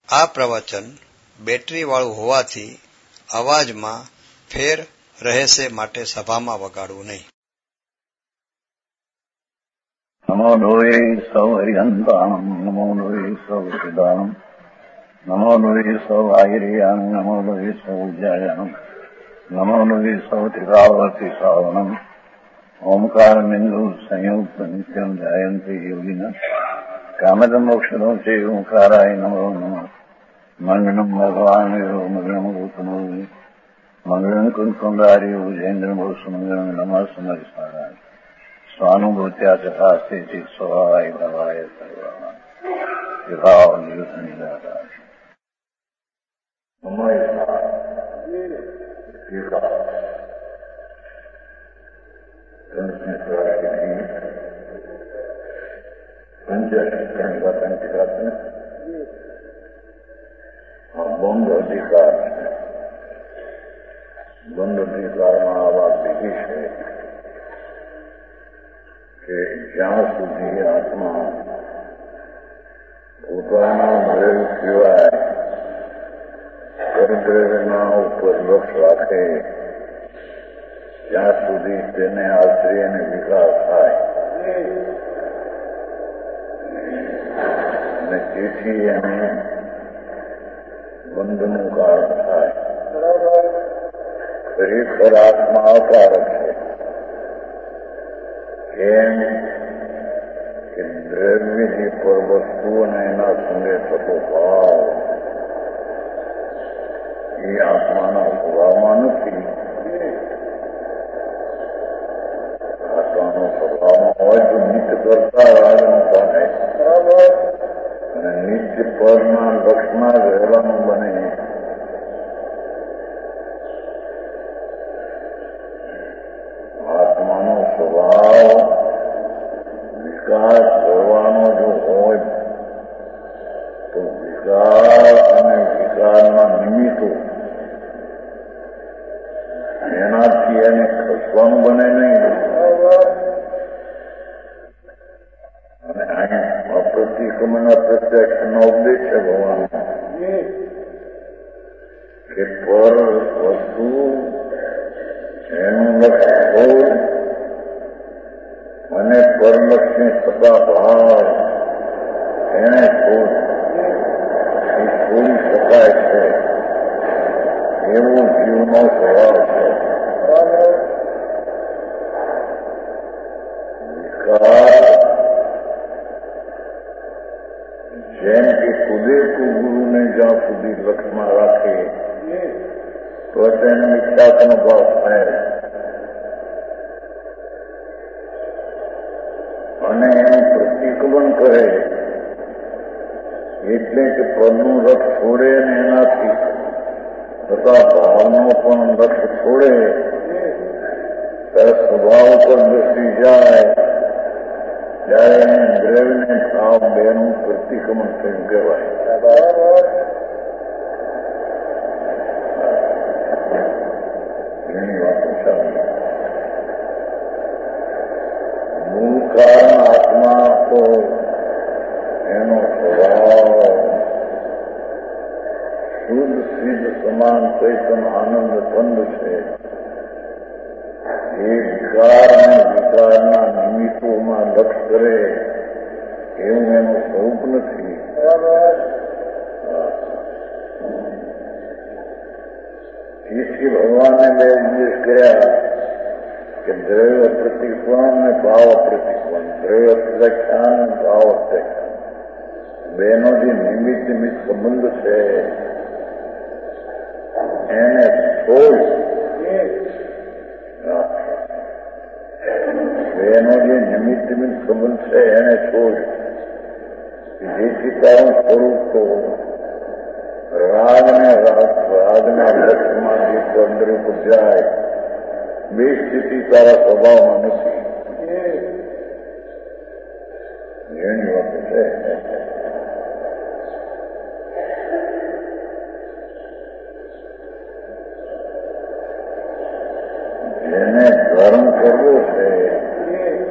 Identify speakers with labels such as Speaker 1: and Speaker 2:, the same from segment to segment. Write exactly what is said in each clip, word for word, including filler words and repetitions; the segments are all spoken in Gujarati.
Speaker 1: આ પ્રવચન બેટરીવાળું હોવાથી અવાજમાં ફેર રહેશે, માટે સભામાં વગાડવું નહીં.
Speaker 2: નમો લોહે સૌ હરિહંતાણમ, નમો લોહે સૌ સિદ્ધાણમ, નમો લોહે સૌ આયર્યામ, નમો લોહે સૌ જયામ, નમો લોહે સૌ ત્રિકાવતી સાવનમ. ઓમકાર બિંદુ સંયુક્ત નિત્યમ જાયંતિ યોગિના કામદ મોક્ષનો છે ઓંકારાય નમો નમઃ. મંગલમ ભગવાન વિરો મંગલમ ગૌતમો મંગલમ કુંકુંદારી ઉજેન્દ્ર ભૂષમંગલમ નમઃ સમર્ષારાય સ્વાનુભૂત્યા ચકાસ્તે સ્વાય ભવાય સર્વા વિભાવ નિયુત નિરાકાર પંચાધિકરણ का पंचरत्न और बंद अधिकार बंद अधिकाરમાં આ વાત લીધી છે કે જ્યાં સુધી આત્મા પોતાના દ્રવ્ય સિવાય પરદ્રવ્યના ઉપર લક્ષ રાખે ત્યાં સુધી તેને આશ્રય અને વિકાસ થાય અને તેથી એને બંધનું કારણ થાય. ખરેખર આત્મા અકારક છે. કેમ કે દ્રવ્યની પર વસ્તુ અને એના સંગે થતો ભાવ એ આત્માના સ્વભાવમાં નથી. આત્માનો સ્વભાવમાં હોય તો નિત્ય કરતા રાજન થાય અને નિત્ય પરના લક્ષમાં રહેવાનું બને. આત્માનો સ્વભાવ વિકાસ કરવાનો જો હોય તો વિકાર અને વિકારના નિમિત્તો એનાથી એને ખસવાનું બને નહીં. અને અહીંયા અપ્રતિક્રમણ પ્રત્યક્ષનો ઉપદેશ છે ભગવાનનો કે પર વસ્તુ એનું લક્ષ્ય હોય અને પરલક્ષ્ય થતા ભાવ એને છોડ એ છોડી શકાય છે એવો જીવનો સ્વભાવ છે. વિકાર જેમ કે કુદેરતું ગુરુને જ્યાં સુધી લક્ષમાં રાખે તો તેને મિથ્યાત્વનો ભાવ થાય અને એનું પ્રતિક્રમણ કરે એટલે કે પરનું લક્ષ છોડે ને એનાથી તથા ભાવનો પણ લક્ષ છોડે ત્યારે સ્વભાવ પર દ્રષ્ટિ જાય ત્યારે એને દ્રવ્યને ભાવ બેનું પ્રતિક્રમણ થયું કહેવાય. એની વાતો સારી. મૂળ કારણ આત્મા તો એનો સ્વભાવ શુદ્ધ સિદ્ધ સમાન ચૈતન આનંદ બંધ છે. એ વિકાર અને વિકારના નિમિત્તોમાં લક્ષ કરે એવું એનું સ્વરૂપ નથી. તેથી ભગવાને બે ઉપદેશ કર્યા કે દ્રવ્ય પ્રતિક્રમણ ને ભાવ પ્રતિક્રમણ, દ્રવ્ય પ્રત્યાખ્યાન ને ભાવ પ્રત્યાખ્યાન બેનો જે નિમિત્ત નિમિત્ત સંબંધ છે એને છોડ બેનો જે નિમિત્ત નિમિત્ત સંબંધ છે એને છોડ જેથી તારું સ્વરૂપ તો રાગને રાગના લક્ષમાં જે અંદર ઉપર જાય બે સ્થિતિ તારા સ્વભાવમાં નથી. એની વાત છે. જેને ધર્મ કરવો છે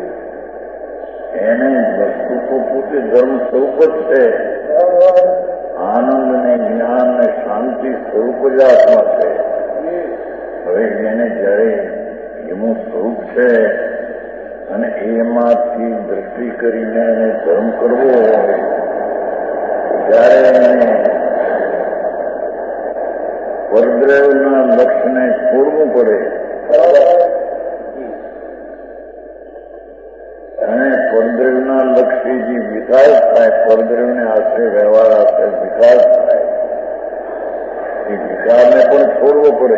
Speaker 2: એને વસ્તુ તો પોતે ધર્મ સ્વરૂપ જ છે. આનંદ ને જ્ઞાન ને શાંતિ સ્વરૂપ જ આત્મા છે. હવે એને જયારે એનું સ્વરૂપ છે અને એમાંથી દ્રષ્ટિ કરીને એને ધર્મ કરવો હોય ત્યારે એને પરદ્રવના લક્ષ્યને છોડવું પડે અને પરદ્રવના લક્ષ્ય જે વિકાસ થાય, પરદ્રવને આશરે વ્યવહાર આશરે વિકાસ થાય, એ વિકારને પણ છોડવો પડે.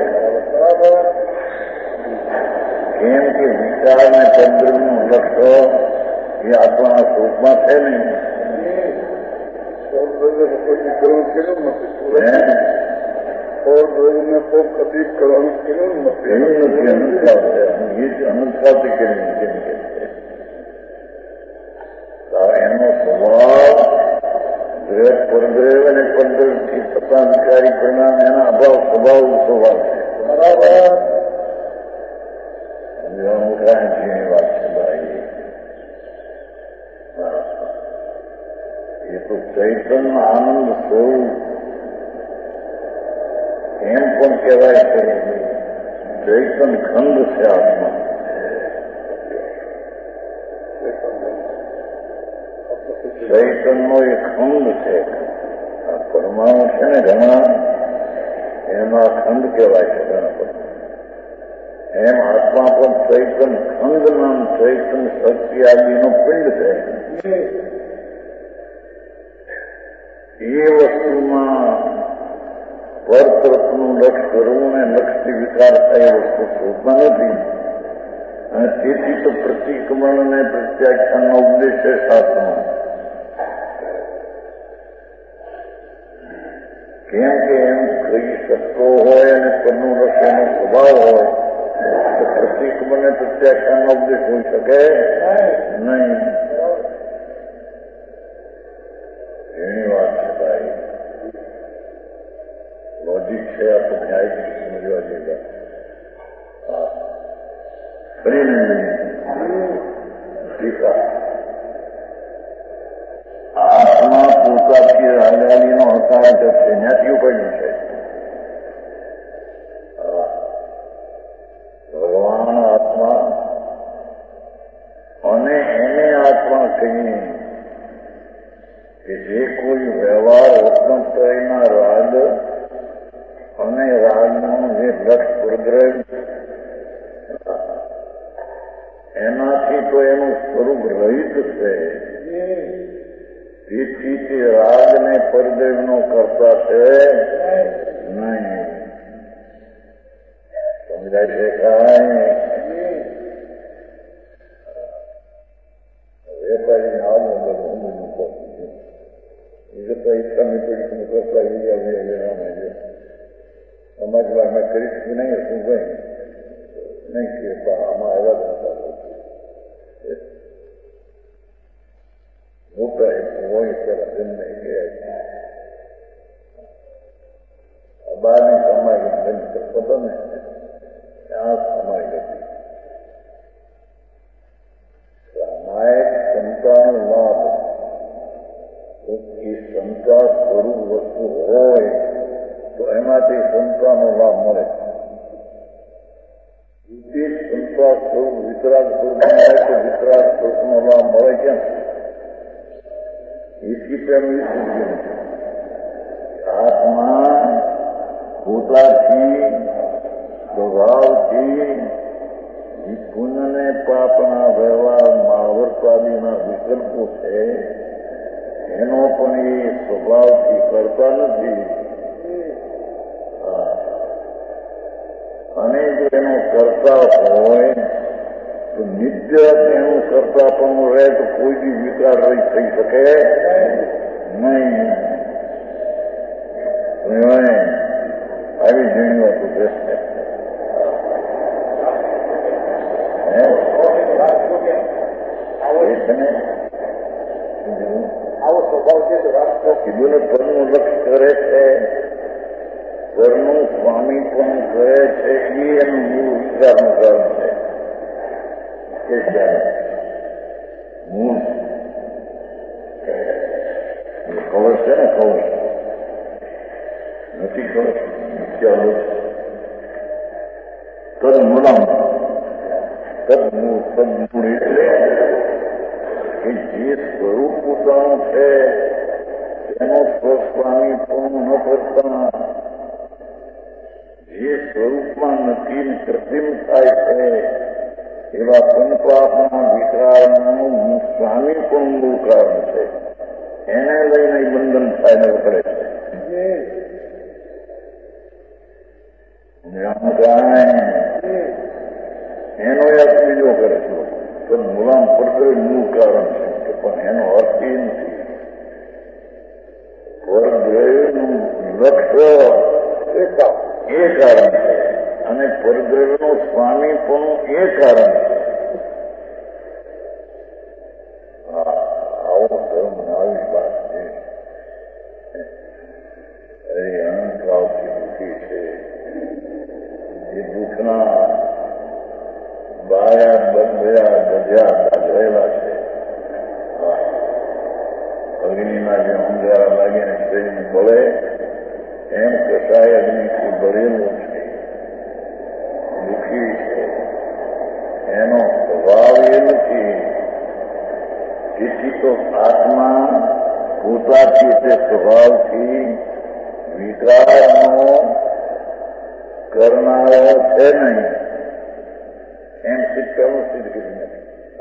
Speaker 2: કેમ કે વિચાર ને ચંદ્રનું લક્ષ્ય એ આત્માના સ્વરૂપમાં છે નહીં. કદી કરવાનું કેવું નથી. અનુસાર એ જ અનુસારથી કરી કેમ કે એનો સ્વભાવ દ્રવ પરદ્રવ અને પરદ્રવથી થતા વિચારી પરિણામ એના અભાવ સ્વભાવ સ્વભાવ છે. બરાબર મોટાની વાત છે ભાઈ. એ તો ચૈતન્ય આનંદ સ્વરૂપ એમ પણ કહેવાય છે. ચૈતન્ય ખંડ છે આત્મા. ચૈતનનો એ ખંડ છે. આ પરમાણુ છે ને ઘણા એમાં ખંડ કહેવાય છે. ઘણા બધા એમ આત્મા પણ ચૈતન ખંડ નામ ચૈતન શક્તિ આદિનો પિંડ છે. એ વસ્તુમાં પર તરફનું લક્ષ્ય કરવું ને લક્ષ્યથી વિકાર થાય એ વસ્તુ શોધમાં નથી. અને તેથી તો પ્રતિક્રમણ અને પ્રત્યાખ્યાનનો ઉપદેશ છે શાસ્ત્રમાં. કેમ કે એમ કહી શકતો હોય અને પરનું લક્ષ્યનો સ્વભાવ હોય તો પ્રતિક્રમણ અને પ્રત્યાખ્યાનનો ઉપદેશ હોઈ શકે નહીં. એની વાત છે ભાઈ. લોજિક છે. આ તો ન્યાય સમજવા જેવા. હા ટીકા આત્મા પોતાથી રાજાલીનો હકાર છે. ત્યાંથી ઉપડ્યું છે. ભગવાન આત્મા અને એને આત્મા કહીએ કે જે કોઈ વ્યવહાર ઉત્પન્ન થયેલા રાગ અને રાગનું જે લક્ષ પ્રદ્રવ એનાથી તો એનું સ્વરૂપ રહિત છે. તેથી તે રાગ ને પરદેવનો કરતા છે નહીં. સમજાય છે કાંઈ? વેપારી આવું બધું મૂકો એ જતા ઈચ્છાની પડી કરતા એ આવે સમાજમાં અમે કરીશું નહીં. શું કઈ નહીં કે આમાં આવ્યા હતા મોટા હોય પેલા તેમને બહારની કમાઈ બંધ કરતો હતો ને ત્યાં કમાઈ હતી. સામાયિક ક્ષમતાનો લાભ એ ક્ષમતા સ્વરૂપ વસ્તુ હોય તો એમાંથી ક્ષમતાનો લાભ મળે. તે ક્ષમતા સ્વરૂપ વિતરાગ સ્વરૂપ મળે તો વિતરાગ સ્વરૂપનો લાભ મળે કેમ? इसकी प्रेमी आत्मा પોતાથી સ્વભાવથી પુણ્ય ને પાપના વ્યવહારમાં આવર્તાદીના વિકલ્પો છે એનો પણ એ સ્વભાવથી કરતા નથી. અને જો એનો કરતા હોય તો નિત્ય એનું કરતા પણ રહે તો કોઈ બી વિકાર રહી થઈ શકે નહીં. આવી ઘણી વાતો છે. આવો સ્વભાવ છે કીધું ને પરનું લક્ષ્ય કરે છે, પરનું સ્વામી પણ કરે છે. એ એનું મૂળ વિચારનું કારણ છે. મૂળ કવર છે ને કવર નથી ખબર ચાલો તદમૂલમ તદમૂળ તદમૂળ એટલે કે જે સ્વરૂપ પોતાનું છે તેનો સ્વસ્વામી પણ ન કરતા જે સ્વરૂપમાં નથી કૃત્રિમ થાય છે એવા પંચપાપના વિકારનું સ્વામી પણ મૂળ કારણ છે. એને લઈને બંધન થાય ને વખડે છે. એનો યાદ બીજો કરે છે તો મુલામ પડતર મૂળ કારણ છે પણ એનો અર્થ એ નથી. પરદ્રવ્યનું લક્ષ્ય એ કારણ છે અને પરદ્રવ્યનો સ્વામી પણ એ કારણ છે. આવો ધર્મ આવી વાત છે. અરે અનંતકાળથી દુઃખી છે. એ દુઃખના બાયા બંધયા ગજ્યા દાખવેલા છે. અગ્નિના જે અંધારા લાગીને શરીર બળે એમ કસાય અગ્નિથી બળેલું છે. દુઃખી છે. એનો સ્વભાવ એ નથી. તેથી તો આત્મા પોતાથી તે સ્વભાવથી વિકારનો કરનારો છે નહીં. એમ સિદ્ધ કરવું સિદ્ધ કર્યું નથી.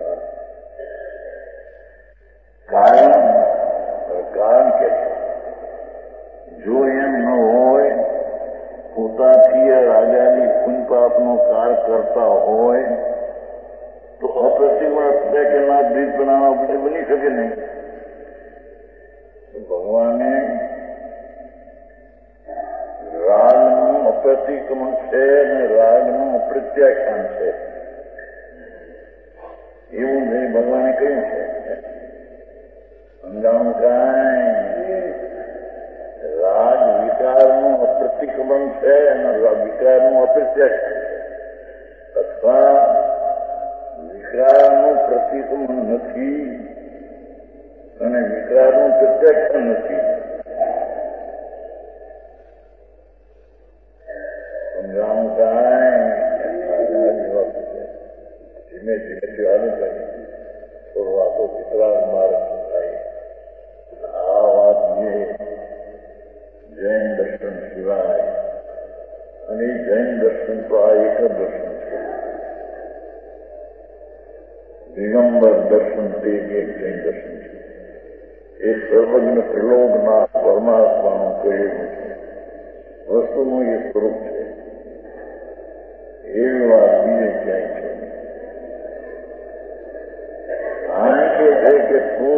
Speaker 2: કારણ કારણ કે જો એમ ન હોય પોતાથી રાજાની પુણ્યપાપનો કાર કરતા હોય તો અપ્રતિમા કે ના દ્વીપ બનાવવા બધે બની શકે નહીં. ભગવાને રાગનું અપ્રતિક્રમણ છે અને રાગનું અપ્રત્યાખ્યાન છે એવું જે ભગવાને કહ્યું છે. સમજાણું કાંઈ રાગ વિકારનું અપ્રતિક્રમણ છે અને વિકારનું અપ્રત્યાખ્યાન છે અથવા વિકારનું પ્રતિક્રમણ નથી અને વિકારનું પ્રત્યાખ્યાન નથી. સમજાણું કાંઈ ધીમે ધીમે ચાલુ કરી થોડો વાતો વિતરાગ માર્ગ થાય. આ વાત જે જૈન દર્શન સિવાય અને જૈન દર્શન તો આ એક જ દર્શન છે. દિગંબર દર્શન તે એક જૈન દર્શન છે. એ સર્વજ્ઞ ત્રિલોકના પરમાત્માનું કહેલું છે. વસ્તુનું એ સ્વરૂપ છે. એવી વાત બીજે ક્યાંય છે. આ કે છે કે તું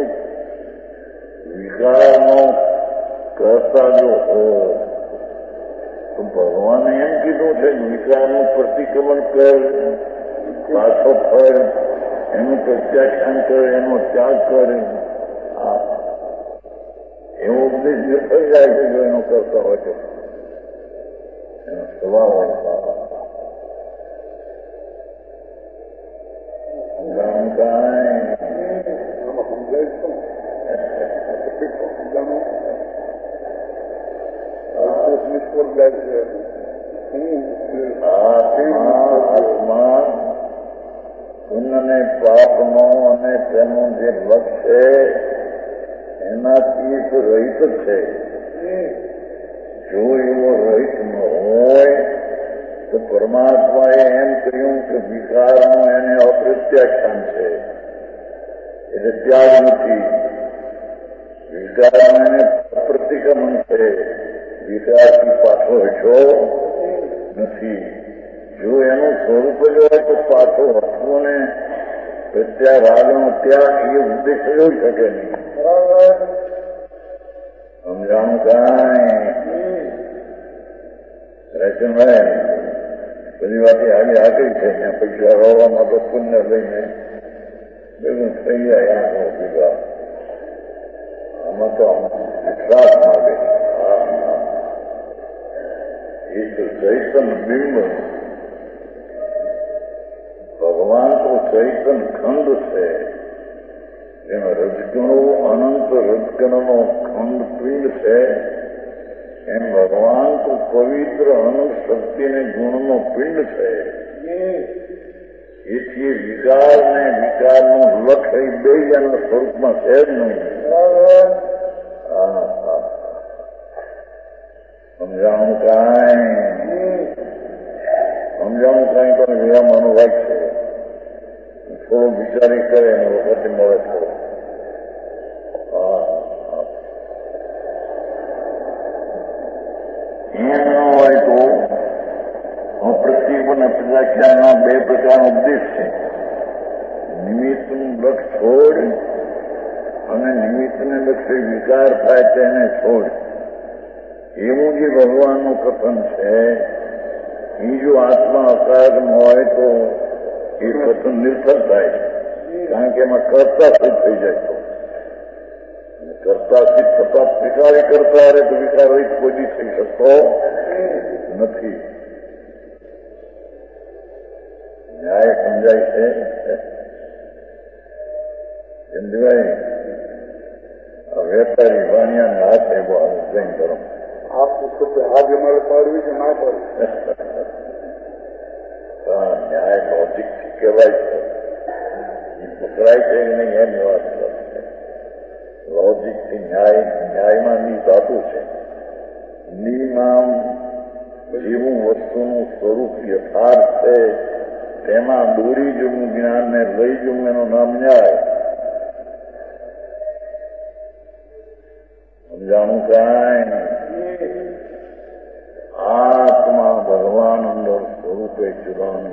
Speaker 2: વિકારનો કરતા જો હો તો ભગવાને એમ કીધું છે વિકારનું પ્રતિક્રમણ કર, પાછો ફર, એનું પ્રત્યાખ્યાન કર, એનો ત્યાગ કર. એવો ઉપદેશ થઈ જાય છે જો એનો કરતા હોય તો એનો સ્વભાવ હોય. આત્મા પુણ્યને પાપનો અને તેનું જે લક્ષ છે એનાથી તો રહિત જ છે. જો એવો રહિત ન હોય તો પરમાત્માએ એમ કહ્યું કે વિકારનું એને અપ્રત્યાખ્યાન છે એટલે ત્યાગ નથી. વિકારનું એને પ્રતિક્રમણ છે. વિકારથી પાછો હટો નથી. જો એનું સ્વરૂપ જ હોય તો પાછો હટવો ને પ્રત્યા રાગનો ત્યાગ એ ઉદ્દેશ થયો શકે નહીં. સમજાણું કાંઈ રચનભાઈ બધી વાત આજે આગળ છે. ત્યાં પૈસા રોવામાં તો પુણ્ય લઈને બધું થઈ જાય. આમ પીધા આમાં તો વિશ્વાસ માગે. એ તો ચૈતન બિંબ. ભગવાન તો ચૈતન ખંડ છે. જેમાં રજગણો અનંત રજગણનો ખંડ પિંડ છે એમ ભગવાન તો પવિત્ર અનુશક્તિ ને ગુણનો પિંડ છે. એથી વિકાર ને વિકારનું લક્ષ એ બે એના સ્વરૂપમાં છે જ નહીં. સમજાણું કાંઈ સમજાણું કાંઈ પણ વિરામવાનું વાત છે. થોડું વિચારી કરે અને વખતે મળે થોડું. એમ ન હોય તો અપ્રતિક અને પ્રત્યાખ્યાનના બે પ્રકારનો ઉપદેશ છે. નિમિત્તનું લક્ષ છોડ અને નિમિત્તને લક્ષે વિકાર થાય તેને છોડ. એવું જે ભગવાનનું કથન છે એ જો આત્મા અકારણ હોય તો એ કથન નિર્થક થાય છે. કારણ કે એમાં કર્તા સિદ્ધ થઈ જાય તો કરતા સિદ્ધ થતા વિકારી કરતા રહે તો વિકાર રહિત કોઈ થઈ શકતો નથી. ન્યાય સમજાય છે ચંદભાઈ? વેપારી વાણિયા હાથ એવો જૈન ધર્મ
Speaker 3: આપ આજ અમારે પાડવી કે ના પાડવી?
Speaker 2: ન્યાય લોજિક થી કહેવાય છે. એ પકડાય છે નહીં એની વાત છે. લોજિક થી ન્યાય ન્યાયમાં ની ધાતુ છે. નીમાં જેવું વસ્તુનું સ્વરૂપ યથાર્થ છે તેમાં દોરી જવું જ્ઞાનને લઈ જવું એનું નામ ન્યાય. સમજાણું કાંઈ? આત્મા ભગવાન અંદર સ્વરૂપે ચુરાનું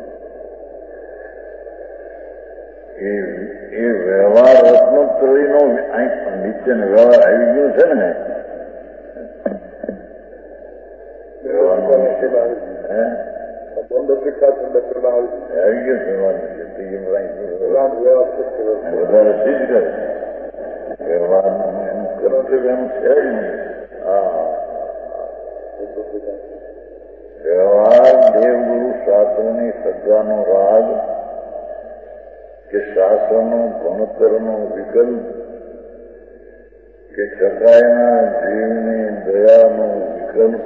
Speaker 2: એ એ વ્યવહાર રત્નોત્તરીનો નીચે વ્યવહાર આવી ગયો છે ને વ્યવહારનો નીચે હે
Speaker 3: બંધ શિક્ષા
Speaker 2: આવી ગયો વધારે સીધ કરે વ્યવહારનું એનું કર્તવ્ય એનું છે જ નહીં. હા વ્યવહાર દેવગુરુ શાસ્ત્રની શ્રદ્ધાનો રાગ કે શાસ્ત્રનો ભણતરનો વિકલ્પ કે ચકાયના જીવની દયાનો વિકલ્પ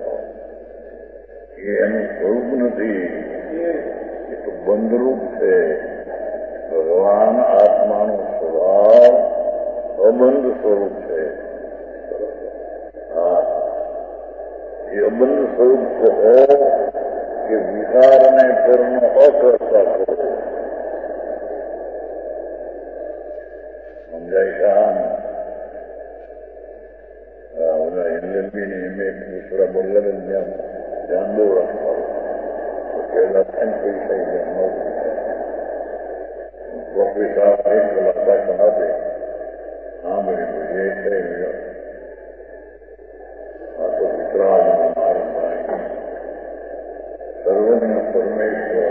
Speaker 2: એ એનું સ્વરૂપ નથી. એ તો બંધરૂપ છે. ભગવાન આત્માનો સ્વભાવ અબંધ સ્વરૂપ છે. હા એ અબંધ સ્વરૂપ કહો કે વિકાર અને કર્મ અકર્તા કહો. સમજાય કામ? બધા એલએલબી ની એમ દુસરા બોલને જ્યાં ધ્યાન બહુ રાખવાનું. પહેલા એમ કોઈ થઈ જાય નોકરી પ્રોફેસર એક કલાક ભાષણ આપે. હા ભાઈ એ થઈ ગયો આ તો વિતરાગ માર્ગ ભાઈ સર્વજ્ઞ પરમેશ્વર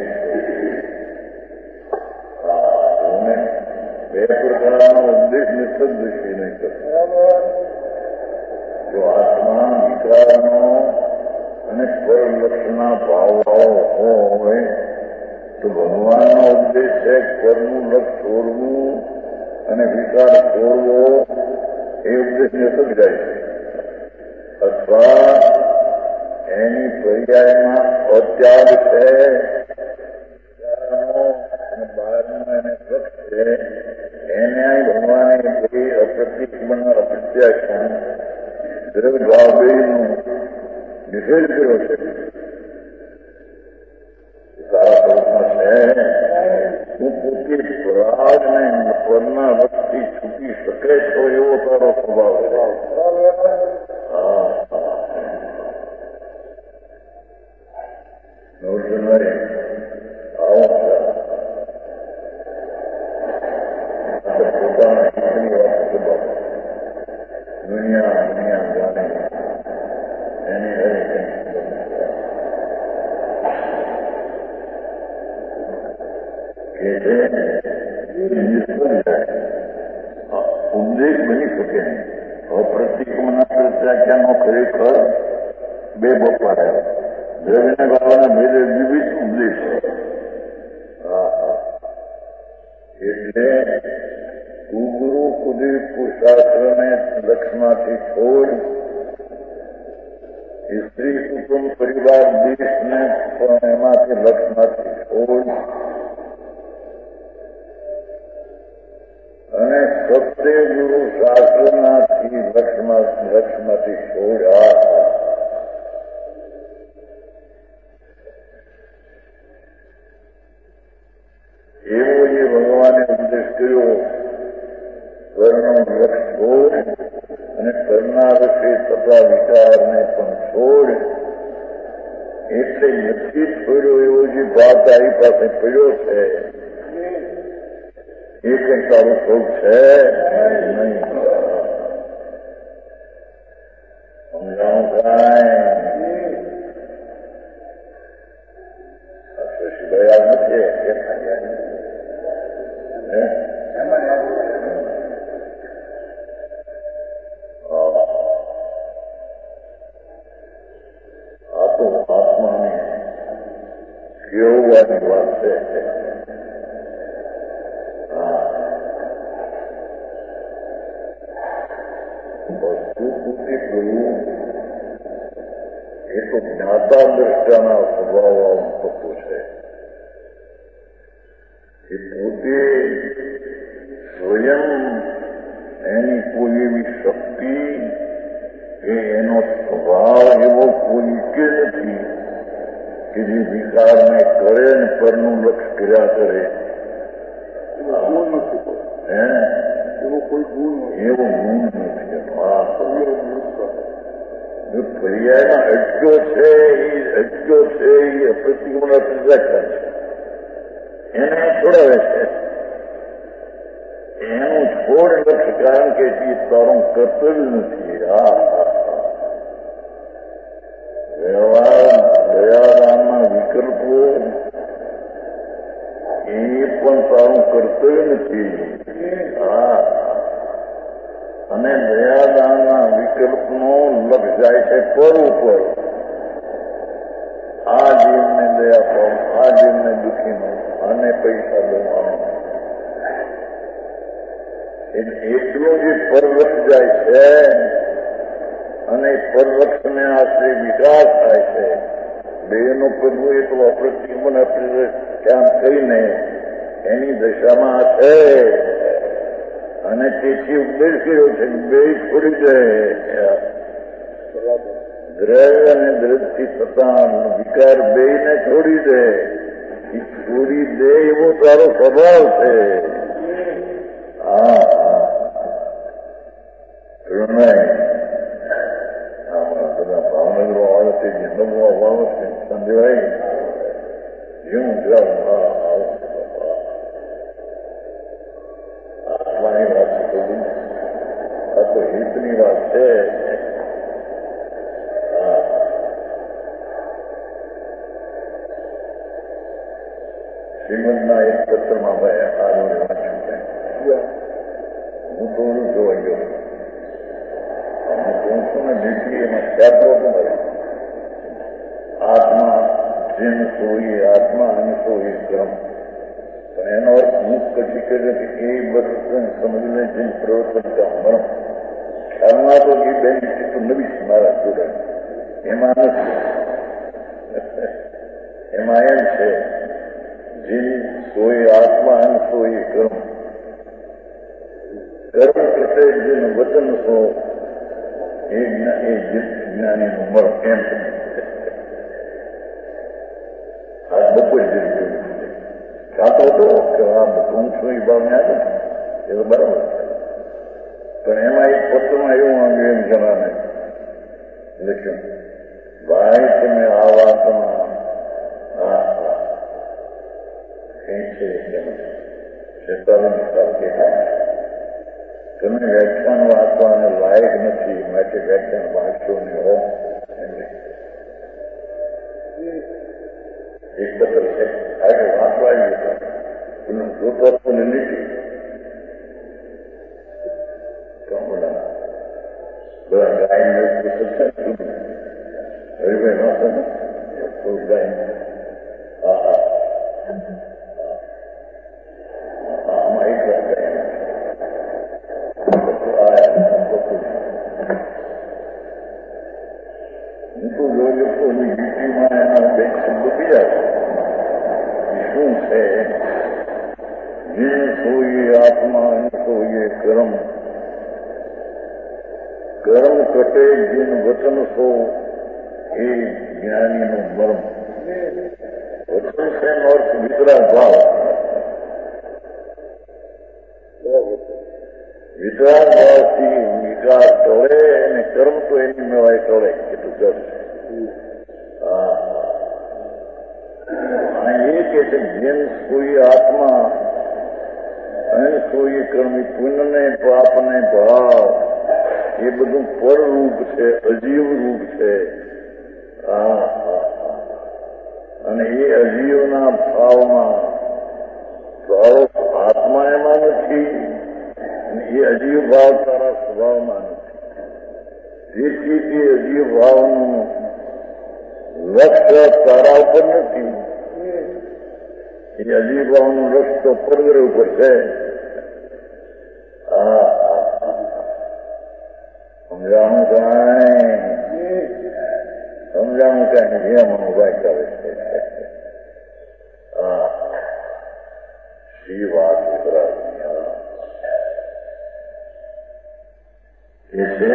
Speaker 2: જનેશ્વર બે પ્રકારનો ઉપદેશ નિસદૃષ્ટિ નહીં કરતો. જો આત્મા વિકારનો અને પરલક્ષના ભાવવાળો હોય તો ભગવાનનો ઉપદેશ છે કરનું લક્ષ છોડવું અને વિકાર છોડવો. એ ઉપદેશ નિસદ જાય છે. અથવા એની પર્યાયમાં અત્યાગ છે અને બહારનું એને લક્ષ છે એને ભગવાને બે અપ્રતિક્રમણ અપ્રત્યાખ્યાન દ્રવ્યભાવનું નિષેધ કર્યો છે. સારા સ્વરૂપમાં છે હું પોતે પરાગ ને પરના વખતથી છૂટી શકે તો એવો તારો સ્વભાવ છે. હા નવજનભાઈ આવો પોતાના હિતની વાત સ્વભાવ દુનિયા દુનિયા જાણે એની હરે કંઈ કે છે નિષ્ફળ જાય. ઉપદેશ બની શકે નહીં. અપ્રતિક્રમના પ્રત્યાખ્યાનો ખરેખર બે બપા રહ્યા. દ્રવ્યને ભાવના ભેદે વિવિધ ઉપદેશ છે. એટલે કુગુરુ કુદીર શાસ્ત્રને લક્ષમાંથી છોડ સ્ત્રી કુટુંબ પરિવાર દેશને પણ એમાંથી લક્ષમાંથી છોડ અને સત્ય ગુરુ શાસ્ત્રનાથી લક્ષમાંથી છોડ્યા. એવો જે ભગવાને ઉપદેશ કર્યો, ઘરનો લક્ષ છોડ અને કરનાર છે તથા વિચારને પણ છોડ. એટલે નથી છોડ્યો એવો જે ભાવ તારી પાસે પડ્યો છે એ કઈ તારું શોખ છે નહીં. સમજાવું કાંઈ શશીભાઈ નથી આ તો આત્માની કેવવાની વાત છે. વસ્તુ પૂર્તિ કરવું એ તો જ્ઞાતા દ્રષ્ટાના સ્વભાવ થતું છે. એ પોતે સ્વયં એની કોઈ એવી શક્તિ કે એનો સ્વભાવ એવો કોઈ કે નથી કે જે વિકારને કરે ને પરનું લક્ષ કર્યા કરે. હે એવો કોઈ ગુણ એવો ગુણ નથી. પર્યાયના અજ્જો છે એ અજ્જો છે એ અપ્રતિગુણ પ્રદર્શન છે. એને છોડાવે છે. એનું છોડ નથી કારણ કે એ તારું કર્તવ્ય નથી. આ વ્યવહાર દયારામના વિકલ્પો એ પણ તારું કર્તવ્ય નથી. હા અને દયાદાનના વિકલ્પનો લક્ષ જાય છે પર ઉપર. આ જીવને દયા પામ, આ જીવને દુઃખીનો, આને પૈસા દેવાનો. એટલું જે પરલક્ષ જાય છે અને પરલક્ષને આશ્રય વિકાસ થાય છે. બેનો પ્રભુ એટલું અપ્રતિબંધ આપણે કામ કરીને એની દશામાં છે અને તેથી ઉપદેશ કર્યો છે બે છોડી દે. દ્રવ્ય અને દ્રવ્યથી થતા વિકાર બે ને છોડી દે. એ છોડી દે એવો તારો સ્વભાવ છે. હા પ્રણય આમાં બધા ભાવનગરો આવે છે જે નમવા વાળો છે સંદેવાય જેવું જાઉં. હા આવું આત્માની વાત છે. આ તો હિતની વાત છે. શ્રીમદના એક પત્રમાં ભાઈ આ રોજ વાંચ્યું છે. હું થોડું જોવા ગયો. હું કહું છું ને જેટલી એમાં ખ્યાલ નહોતું મળે. આત્મા જેમ સોઈ આત્મા અને સોઈ ક્રમ. પણ એનો અર્થ હું પછી કર્યો કે એ વસ્તુ સમજીને જે પ્રવર્તન કામ મરમ ખ્યાલમાં તો એ બેન કેટલું નવી છે મારા જોડે. એમાં નથી. એમાં એમ છે જે સોય આત્મા અને સોય કર્મ. કર્મ પ્રત્યે જેનું વચન સો એ જ્ઞાનીનું મળ એમ. આ બપોર જેવી જોયું ખાતો હતો કે આ બધું છું એ ભાવ યાદ એ તો બરાબર છે. પણ એમાં એક પત્રમાં એવું આવ્યું એમ જણાને લખ્યું ભાઈ તમે આ વાતમાં હા કઈ છે શેતાલીસ સાલ કે તમે વ્યાખ્યાન વાંચવાને લાયક નથી માટે વ્યાખ્યાન વાંચો ને હો. એક પત્ર છે આગળ વાંચવા આવ્યું એનું જોતવસ્તુને લીધી બધા ગાય હરિભાઈ વાંચો ગાય હા હા આમાં એક વાત હું તો કર્મ કટે જીન વચન સો એ જ્ઞાનીનું મર્મ. વચન છે અર્થ વિતરાગ ભાવ. વિતરાગ ભાવથી વિકાર ટળે અને કર્મ તો એની મેળાય ટળે એટલું કર છે. હા એ કે છે જેન કોઈ આત્મા અને કોઈ કર્મી પુણ્ય ને પાપ ને ભાવ એ બધું પરરૂપ છે, અજીવ રૂપ છે. હા અને એ અજીવના ભાવમાં ભાવ આત્મા એમાં નથી અને એ અજીવ ભાવ તારા સ્વભાવમાં નથી. તેથી તે અજીવ ભાવનું લક્ષ્ય તારા ઉપર નથી. એ અજીવ ભાવનું લક્ષ્ય તો પરગ્રહ ઉપર છે. હા સમજાણું કાંઈ સમજાણું કાંઈ નિયમ ઉભા કરે છે. હા શી વાત એ છે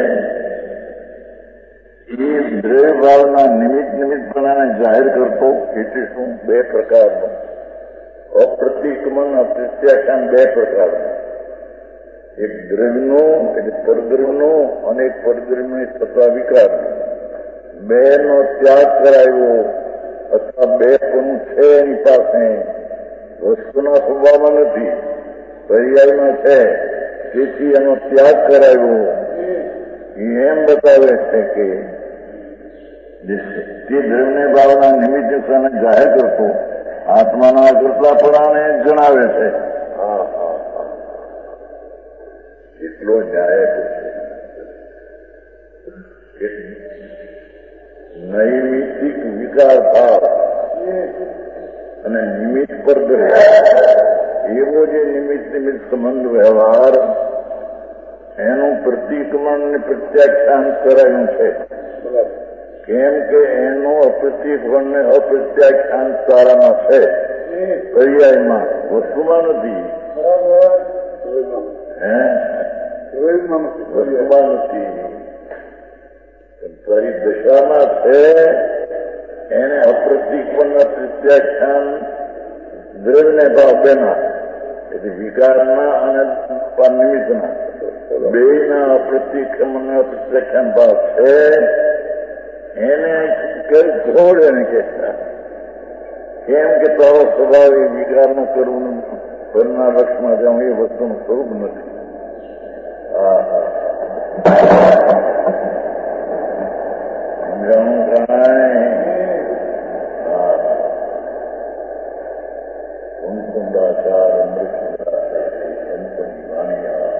Speaker 2: એ દ્રવ્ય ભાવના નિમિત્ત નિમિત્તપણાને જાહેર કરતો એટલે શું? બે પ્રકારનો અપ્રતિક્રમણ અપ્રત્યાખ્યાન બે પ્રકારનો. એક દ્રવ્યનો એટલે પરદ્રવ્યનો અને એક પરદ્રવ્યનો થતા વિકારનો. બે નો ત્યાગ કરાયો અથવા બે પણ છે એની પાસે વસ્તુના સ્વભાવમાં નથી, પર્યાયમાં છે, તેથી એનો ત્યાગ કરાયો. એમ બતાવે છે કે તે દ્રવ્યને ભાવના નિમિત્ત જાહેર કરતો આત્માના કરતાપણાને જણાવે છે. હા હા હા એટલો ન્યાય છે. નૈમિતિક વિકાર ભાવ અને નિમિત્ત પર એવો જે નિમિત્ત નિમિત્ત સંબંધ વ્યવહાર એનું પ્રતિક્રમણ ને પ્રત્યાખ્યાન કરાયું છે. કેમ કે એનું અપ્રતિક્રમણ ને અપ્રત્યાખ્યાન તારામાં છે, પર્યાયમાં, વસ્તુમાં નથી. હે વસ્તુમાં નથી, તારી દશામાં છે. એને અપ્રતિક્રમણ પ્રત્યાખ્યાન દ્રવ્યને ભાવ બેના એટલે વિકારના અને નિમિત્તના બે ના અપ્રતિક્રમણ અપ્રત્યાખ્યાન ભાવ છે. એને કઈ છોડે ને કે કેમ કે તારો સ્વભાવ એ વિકારનું કરવું ઘરના લક્ષમાં જાઉં એ વસ્તુનું સ્વરૂપ નથી. હા હા સમજાવું કાંઈ? હા કુંકુંદાચાર અમૃતદાચાર સંતની વાણિયા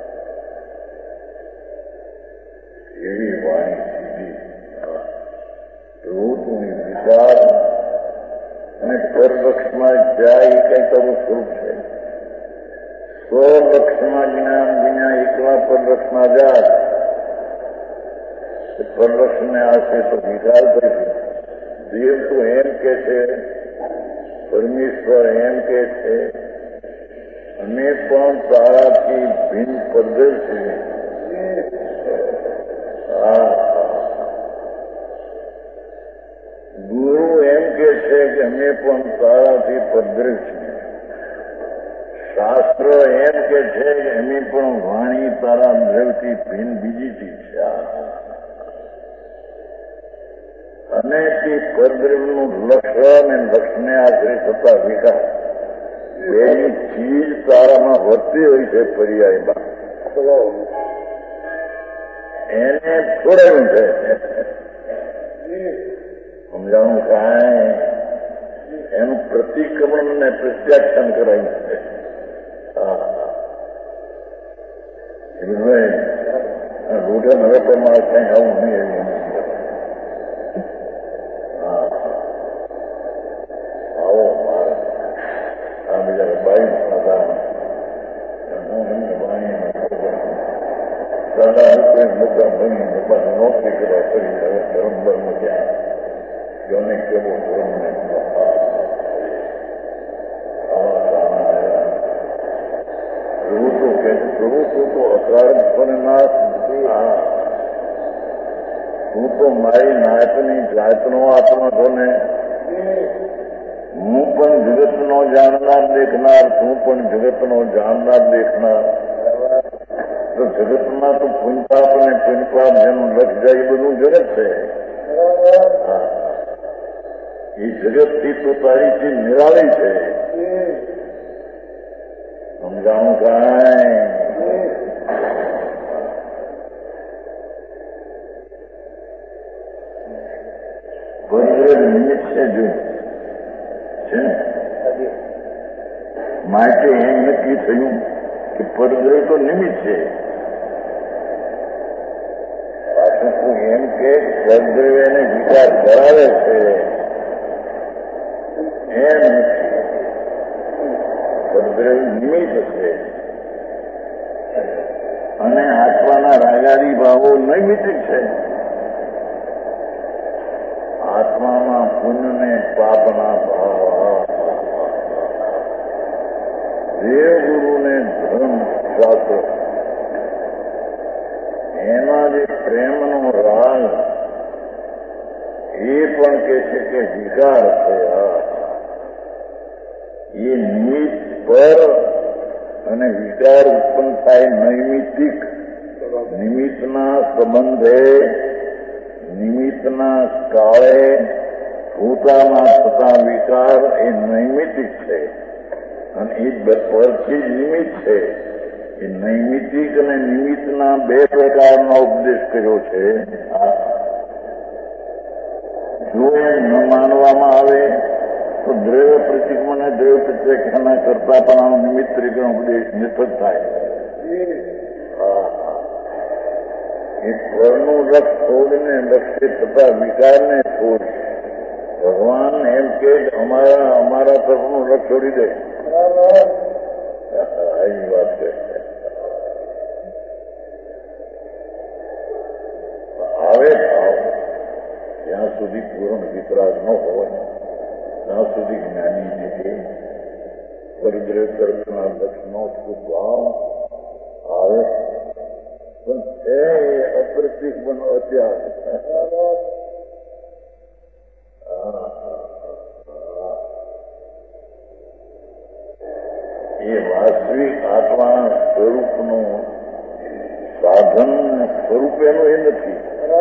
Speaker 2: એવી વાણી સીધી પ્રવૃત્તિની વિચાર અને પરલક્ષમાં જાય એ કઈ તારું સ્વરૂપ છે. સ્વલક્ષમાં જ્ઞાન વિના એકલા પરલક્ષમાં જાય પરલક્ષને આશે તો વિચાર કરી. દેવ તો એમ કે છે, પરમેશ્વર એમ કે છે અમે પણ તારાથી ભિન્ન પદ્ધત છે. ગુરુ એમ કે છે કે અમે પણ તારાથી પદ્ધત છીએ. શાસ્ત્ર એમ કે છે કે અમે પણ વાણી તારા દ્રવ્યથી ભિન્ન બીજી ચીજ છે. અને તે પરદ્રવ્યનું લક્ષ્ય અને લક્ષ્યને આશરે થતા વિકાસ એની ચીજ તારામાં વધતી હોય છે પર્યાયમાં. એને છોડાયું છે. સમજાવું કાંઈ? એનું પ્રતિક્રમણ ને પ્રત્યાખ્યાન કરાયું છે. હા રૂઢન હવે તો મારે કઈ આવું નહીં. આવો મારે આ બીજા બાઈ હતા હું એમને વાણી દાદા રૂપે મુદ્દા બની પાછું નોકરી કરવા કરી. હવે ધર્મ ધર્મ ક્યાં ગમે કેવો ધર્મ ને પ્રભુત્વ કે પ્રભુત્વ તો અકારણ પરિણામ તું તો મારી નાતની જાતનો આત્મા છો ને, હું પણ જગતનો જાણનાર દેખનાર, તું પણ જગતનો જાણનાર દેખનાર. તો જગતમાં તો પુનપાપ અને પુનપાપ જેનું લખ જાય બધું જગત છે. એ જગતથી તો તારીથી નિરાળી છે. સમજાણું કાંઈ? પરિગ્રહ નિમિત્ત છે જો છે માટે એમ નક્કી થયું કે પરિગ્રહ તો નિમિત્ત છે. પાછું તું એમ કે પરિગ્રહ એને વિચાર કરાવે છે એમ નથી. પરિગ્રહ નિમિત્ત છે અને આત્માના રાગાદી ભાવો નૈમિતિક છે. આત્મામાં પુણ્ય ને પાપના ભાવ, દેવગુરુ ને ધર્મ શાસ્ત્ર, એમાં જે પ્રેમનો રાગ એ પણ કહે છે કે વિકાર છે. એ નિમિત્ત પર અને વિકાર ઉત્પન્ન થાય નૈમિતિક. નિમિત્તના સંબંધે નિમિત્તના કાળે ભૂતામાં થતા વિકાર એ નૈમિતિક છે અને એ પરથી જ નિમિત્ત છે. એ નૈમિતિક અને નિમિત્તના બે પ્રકારનો ઉપદેશ કર્યો છે. જો એમ ન માનવામાં આવે તો દ્રવ્ય પ્રતિક્રમણ અને દ્રવ્ય પ્રત્યાખ્યાના કરતા પણ આનો નિમિત્ત તરીકેનો ઉપદેશ નિર્થક થાય. એ ફળનું લક્ષ છોડીને લક્ષ્ય થતા વિકારને છોડ. ભગવાન એમ કે અમારા અમારા તરફનું લક્ષ છોડી દે. એવી વાત છે. આવે ભાવ જ્યાં સુધી પૂર્ણ વિતરાગ ન હોય ત્યાં સુધી જ્ઞાની રીતે પરિગ્રહ તરફના લક્ષનો ભાવ આવે પણ છે એ અપ્રતિક બનો અત્યાર. એ વાસ્તવિક આત્માના સ્વરૂપનું સાધન સ્વરૂપેનું એ નથી.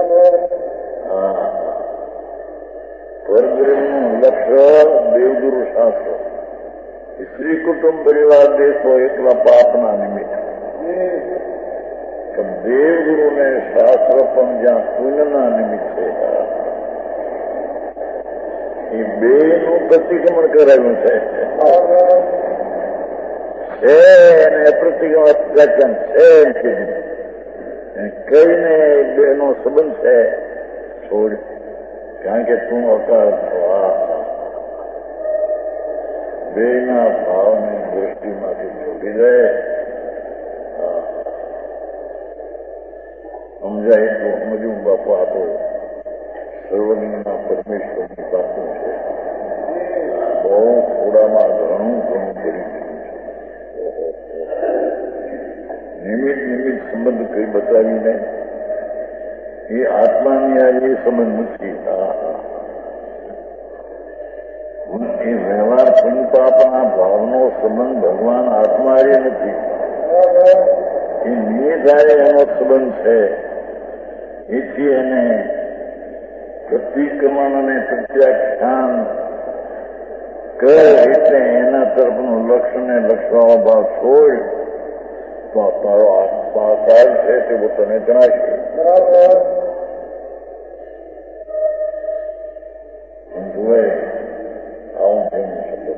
Speaker 2: પરગ્રહનું લક્ષ્ય દેવગુરુ શાસ્ત્ર. સ્ત્રી કુટુંબ પરિવાર દેશો એકલા પાપના નિમિત્ત. દેવગુરુને શાસ્ત્ર પણ જ્યાં પુણ્યના નિમિત્ત છે એ બે નું પ્રતિક્રમણ કરાયું છે. એને પ્રતિક્રમણ પ્રત્યાખ્યાન છે એમ કીધું. કઈને બે નો સંબંધ છે છોડ. કારણ કે તું અકાળ થવા બે ના ભાવની દ્રષ્ટિમાંથી છોડી દે. સમજાય એટલું સમજવું બાપુ. આ તો સર્વજ્ઞના પરમેશ્વરની વાતો છે. બહુ થોડામાં ઘણું ઘણું કરી દીધું છે. નિમિત્ત નિમિત્ત સંબંધ કઈ બતાવીને એ આત્માની આ એ સંબંધ નથી. એ વ્યવહાર પુણ્યપાપના ભાવનો સંબંધ ભગવાન આત્મા એ નથી. એ નિયધારે એનો સંબંધ છે. એથી એને પ્રતિક્રમણ અને પ્રત્યાખ્યાન કરે એટલે એના તરફનું લક્ષ્ય ને લક્ષવાનો ભાવ છોડ તો તારો આત્મા છે તે તને જણાશે. જુએ આવું કેમ શબ્દ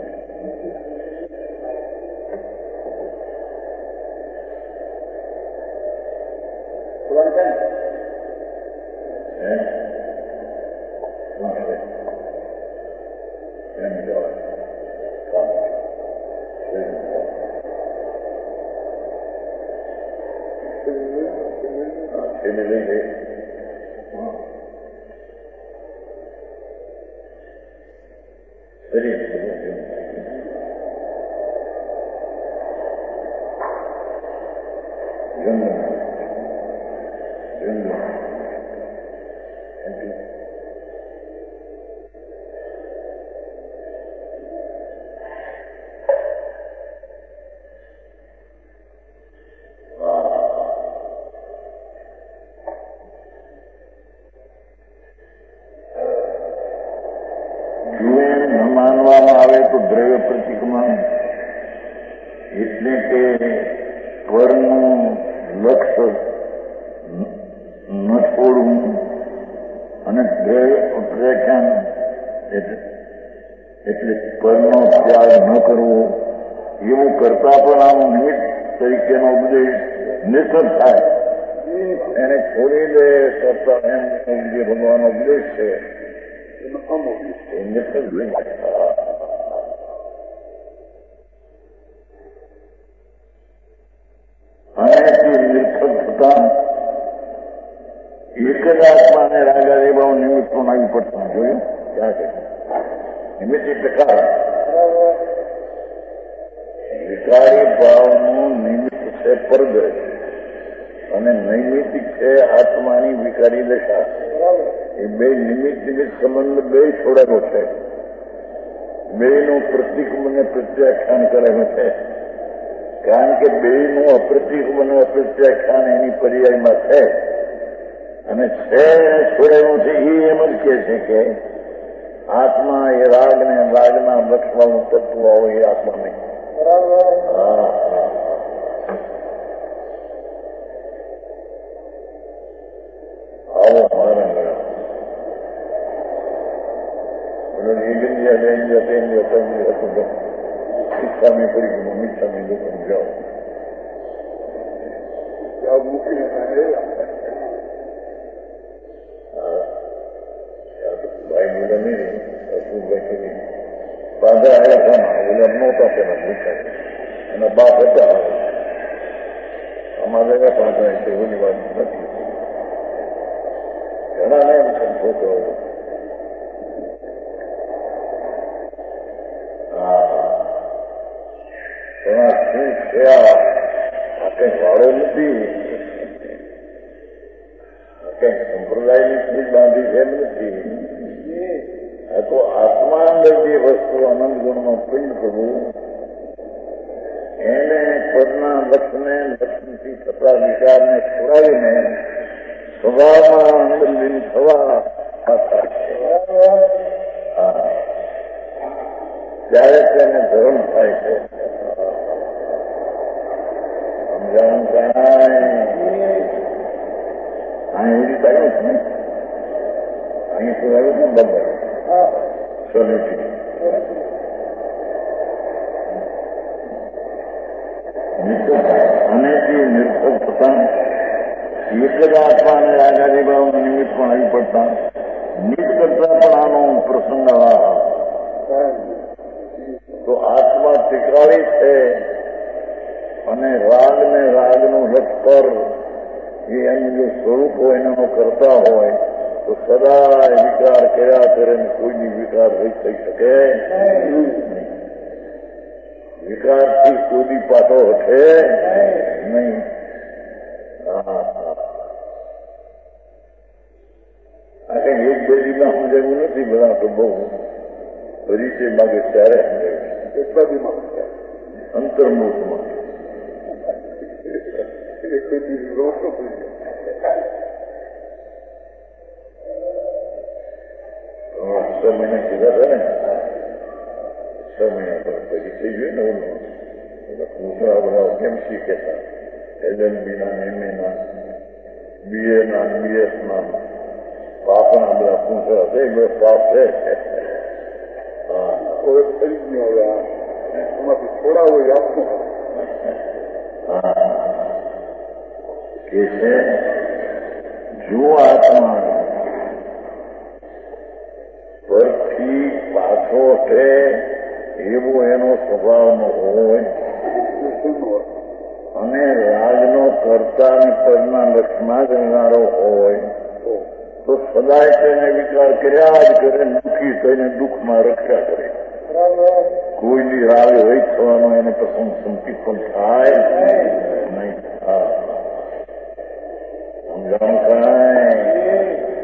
Speaker 2: એને લઈ લે. શરીર જન્મ જન્મ આવે તો દ્રવ્ય પ્રતિક્રમણ એટલે કે પરનું લક્ષ્ય ન છોડવું અને દ્રવ્ય પ્રખ્યાન એટલે પરનો ત્યાગ ન કરવો એવું કરતા પણ આનું નિમિત્ત તરીકેનો ઉપદેશ નિષ્ફળ થાય. એને છોડી દે કરતા એમ જે ભગવાનનો ઉપદેશ છે એ નિષ્ફળ નહીં. અને તે નિષ્ફળ થતા એક જ આત્માને રાગા એ ભાવ નિમિત્ત પણ આવી પડતા જોયું ક્યાં છે નિમિત્ત એટલે કારણ. વિકારી ભાવનું નિમિત્ત છે પરદેશ અને નૈમિતિક છે આત્માની વિકારી દશા. એ બે નિમિત્ત નિમિત્ત સંબંધ બે છોડેલો છે. બેનું પ્રતિક્રમ અને પ્રત્યાખ્યાન કરેલું છે. કારણ કે બેનું અપ્રતિક્રમ અને અપ્રત્યાખ્યાન એની પર્યાયમાં છે અને છે છોડેલું છે. એ એમ જ કહે છે કે આત્મા એ રાગ ને રાગના લક્ષવાનું તત્વ હોય એ આત્મા નહીં. આવો મારા India, India, India, India, India. Mitzami પરિક્રમા મિચ્છામી દુઃખમ જાઓ. જાઓ મૂકીને ભાઈ બોલા નહીં અસુરભાઈ કરી પાછા આવ્યા હતા બોલા નહોતા તેના પૂછાય એના બાપ હતા. અમારે પાછા છે એની વાત નથી. ઘણા ને એમ સંતોષો શું છે આ કઈ વાળો નથી. કઈ સંપ્રદાયની ચીજ બાંધી છે નથી. આ તો આત્મા અંદર જે વસ્તુ આનંદ ગુણમાં પિંડ કરવું એને પદના લક્ષને લક્ષ્મથી થતા વિચારને છોડાવીને સ્વભાવમાં અંદર લીન થવા ત્યારે તેને ધર્મ થાય છે. સમજાણ કાંઈ અહીં એવી થાય છે ને અહીં શું આવ્યું છે બબર સોલ્યુશન અને તે નિર્ભર થતા એક જ આત્માને રાગાદી ભાવ નિમિત્ત પણ આવી પડતા નીત કરતા પણ આનો પ્રસંગ તો આત્મા ટીકાળી છે અને રાગ ને રાગનું લક્ષ એ એનું જો સ્વરૂપ હોય એનો કરતા હોય તો સદા વિકાર કર્યા કરે ને કોઈની વિકાર રહી થઈ શકે નહીં. વિકારથી કોઈની પાછો હશે નહીં. આ કઈ એક બે દીમાં સમજાવ્યું નથી. બધા તો બહુ પરિચય માગે ત્યારે સમજાવ્યું એટલા બી માગે અંતર્મુખમાં છ મહિના કીધા હતા ને છ મહિના પર પછી થઈ ગયું ને ઓલું પૂછા બધા કેમ શીખેતા એલ એલ બી ના એમ એ ના બીએ ના બીએસ ના પાપના બધા પૂછા છે બે પાપ છે. હા કોઈ થઈ ગયો હવે એમાંથી થોડા હોય આપવું કે છે જો આત્મા પરથી પાછો છે એવો એનો સ્વભાવનો હોય અને રાજનો કરતા અને પદના લક્ષમાં જ રહેનારો હોય તો સદાય તેને વિચાર કર્યા જ કરે. દુઃખી થઈને દુઃખમાં રક્ષા કરે. કોઈની રાગ હોય થવાનો એને પસંદ સંતિ પણ થાય નહીં. હા સમજાણ કાંઈ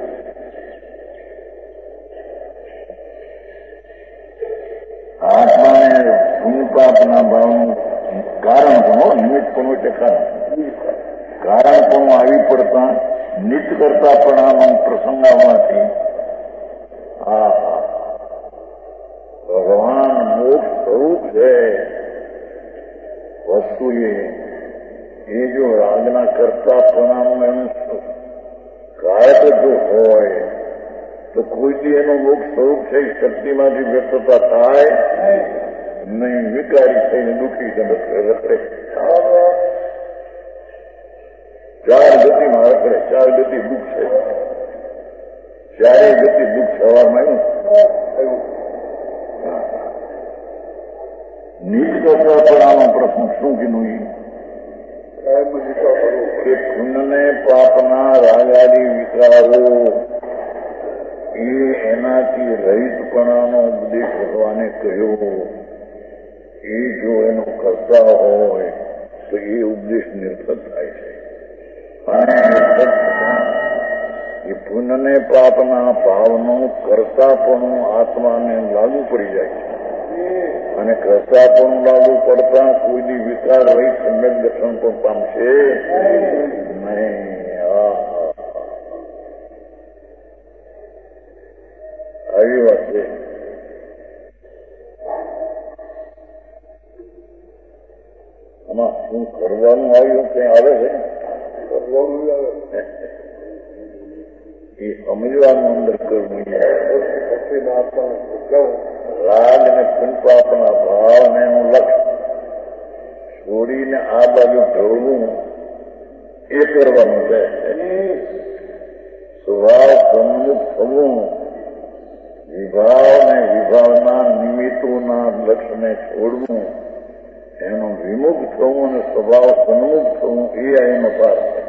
Speaker 2: આત્માને પુણ્ય પાપના ભાવનું કારણ પણ નિમિત્ત પણ એટલે કારણ કારણ પણ આવી પડતા નિત કરતા પણ આનો પ્રસંગ આવવાથી આ ભગવાન છે વસ્તુ એ એ જો રાગના કરતાપણાનું એનું કાયક જો હોય તો કોઈથી એનું મોક્ષ સ્વરૂપ છે શક્તિમાંથી વ્યક્તતા થાય નહીં. વિકારી થઈને દુઃખી રખડે, ચાર ગતિમાં રખડે. ચાર ગતિ દુઃખ છે, ચારે ગતિ દુઃખ સવારમાં આવ્યું. નીચ કરતા પણ આનો પ્રશ્ન શું કીધું કે પુણ્યને પાપના રાગાદી વિકારો એ એનાથી રહિતપણાનો ઉપદેશ ભગવાને કહ્યો. એ જો એનો કરતા હોય તો એ ઉપદેશ નિર્થક થાય છે. અને એ પુણ્યને પાપના ભાવનો કરતાપણું આત્માને લાગુ પડી જાય છે. અને કરતાપણું લાગુ પડતા કોઈની વિકાર રહી સમ્યક દર્શન પણ પામશે નહીં. આવી વાત છે. આમાં શું કરવાનું આવ્યું કઈ આવે છે? કરવાનું આવે એ સમજવાનું અંદર કરવું. રાગ ને પુણ્યપાપના ભાવ ને એનું લક્ષ્ય છોડીને આ બાજુ ઢળવું એ કરવાનું છે. સ્વભાવ સન્મુખ થવું, વિભાવ ને વિભાવના નિમિત્તોના લક્ષ્યને છોડવું, એનો વિમુખ થવું અને સ્વભાવ સન્મુખ થવું એ એનો પાર છે.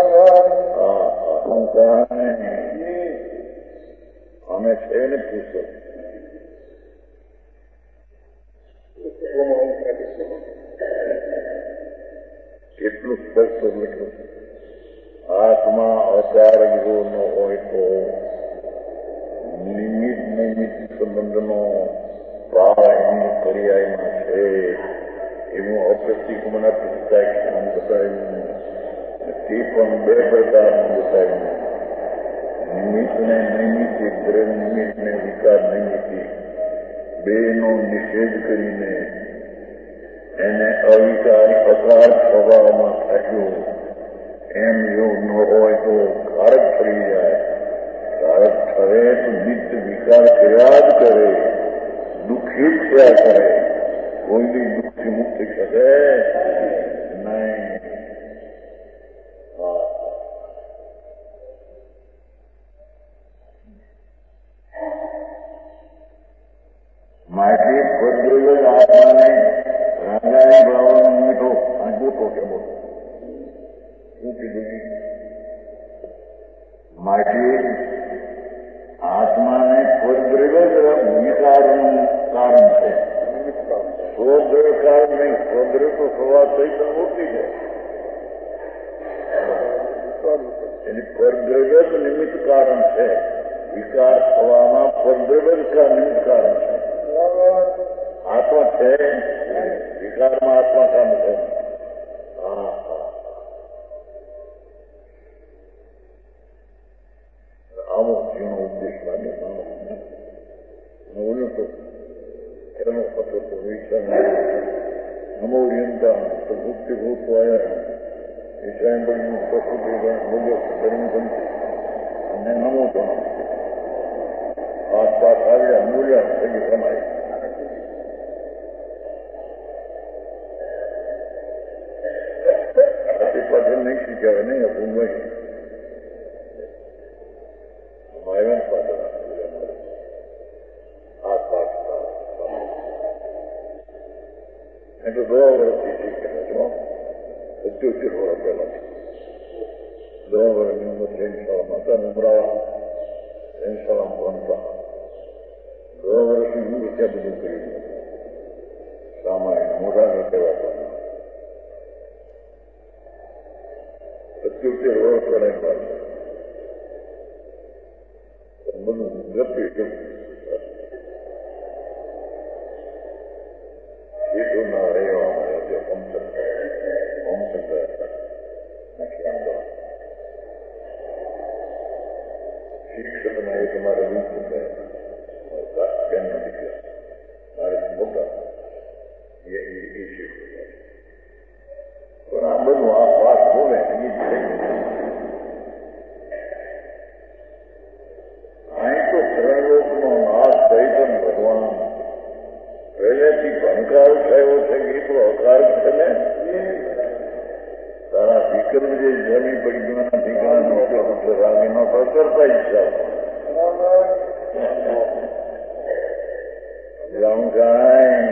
Speaker 2: અહંકાર અમે છે ને પૂછો કેટલું સ્પષ્ટ લખ્યું. આત્મા અકારક જો ન હોય તો નિમિત્ત નિમિત્ત સંબંધનો ભાવ એની પર્યાયમાં છે. એવું અપ્રતિક્રમણ પ્રત્યાખ્યાન બતાવ્યું. તે પણ બે પ્રકારનું બતાવ્યું. નિમિત્ત ને નૈમિત્તિક, દ્રવ્ય નિમિત્ત ને વિકાર નૈમિત્તિક બેનો નિષેધ કરીને એને અવિકાર અકાર સ્વભાવમાં થયું. એમ જો ન હોય તો કારક થઈ જાય. કારક થવે તો નિત્ય વિકાર કર્યા જ કરે, દુઃખી જ થયા કરે. કોઈ બી દુઃખથી મુક્ત કરે નહીં. માટે પદ્રવ્ય આત્માને રાગાની ભાવનો મીઠો આંગોટો કે બોલો શું કીધું? માટે આત્માને પદ્રવ્ય વિકારનું કારણ છે. સ્વદ્રવ્ય કારણ નહીં. સ્વદ્રવ્ય તો સવા સહિત મૂર્તિ છે. એની પરદ્રવ્ય જ નિમિત્ત કારણ છે. વિકાર થવામાં પરદ્રવ્ય જ નિમિત્ત કારણ છે. આત્મા છે, વિકારમાં આત્મા કામ છે. હા આવો જેનો ઉપદેશ લાગે બોલ્યું તો એનો પત્ર તો વિચાર નમોરિયંતા પ્રભુક્તિ ભૂતવાયા વિષાયંબળનું પ્રકૃતિ મુજબ ધર્મગંતી અને નમો પણ આસપાસ આવ્યા મૂલ્યા થઈ સમાય. પાછળ નહીં શીખ્યા નહીં અપૂર્વ માયવન પાછળ આસપાસ એટલે દવા વર્ષથી શીખેલા છો. પંચોતેર વર્ષ પહેલા દવા વર્ષની ઉંમર જૈન શાળામાં હતા. ઉમરાવા જૈન શાળામાં ભણતા. દવા વર્ષની ઉંમર ત્યાં બધું કર્યું. સામાયણ મોઢાને કહેવાતા પંચોતેર વર્ષ કરાય પાછળ બધું ગપ્યું કેમ સીધું ના રહેવા મળે છે. શિક્ષકના એ તમારે રૂપ થયા દીકરા મારે મોટા કરું જે જમી પડી ગવાના ઠીકાણા એટલે રાગે નો કરતા ઈચ્છા જાણું કાંઈ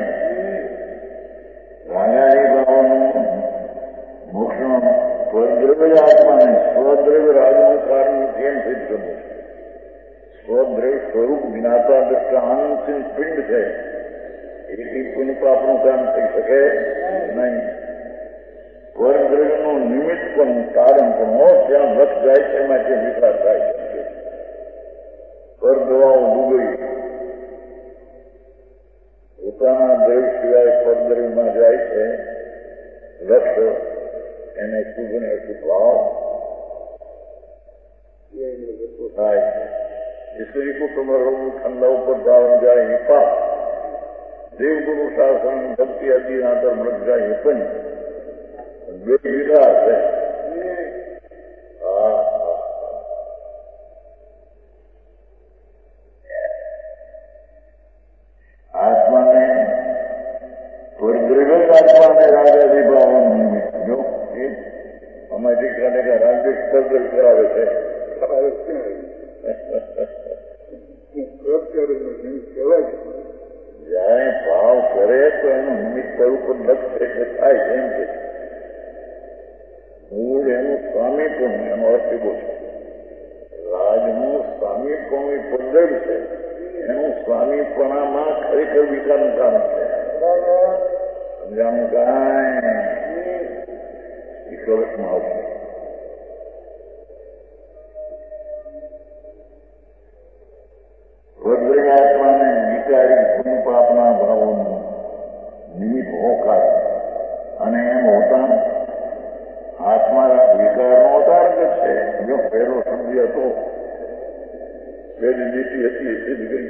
Speaker 2: રાગારી ભાવનું મોક્ષનો સ્વદ્રવ્ય આત્માને સ્વદ્રવ્ય રાજનું કારણ કેમ સિદ્ધ કરવું સ્વદ્રવ્ય સ્વરૂપ જ્ઞાતા દ્રષ્ટા આનંદસિંહ પિંડ છે એથી પુણ્ય પાપનું કામ થઈ શકે નહીં. સ્વદ્રવ્યનું નિમિત્ત પણ કારણ પણ ત્યાં લક્ષ જાય છે એમાં જે વિકાસ થાય છે સ્વર દવાઓ ડૂબી પોતાના દ્રવ્ય સિવાય સ્વદ્રવ્યમાં જાય છે લક્ષ એને શુભ ને અશુભ ભાવ થાય છે. સ્ત્રી કુટુંબ ઠંડા ઉપર ભાવ જાય એ પાપ દેવગુરુ શાસન ભક્તિ આદિ આંતર મૃત જાય એ પણ બે વિધા છે. આત્માને સ્વર્ગદ્રવ્ય આત્માને રાજાદી ભાવનું નિમિત્ત જો અમારી કાઢે રાજ્ય સ્પર્ધર કરાવે છે જયારે ભાવ કરે તો એનું નિમિત્ત સ્વરૂપ લક્ષ એટલે થાય એમ કે મૂળ એનું સ્વામીપણું એનો અર્થ એવો છે રાજનું સ્વામીપણું એ પદ્ધર છે એનું સ્વામીપણામાં ખરેખર વિકારનું કામ છે. સમજાણું કાંઈ ઈશ્વરમાં આવશે. વદ્રયાત્માને વિકારી પુણ્ય પાપના ભાવોનું નિમિત્ત હોકાર અને એમ હોતા આત્મા વિકારનો અવતાર જ છે. જો પહેલો શબ્દ હતો પહેલી નીતિ હતી એ સિદ્ધ કરી.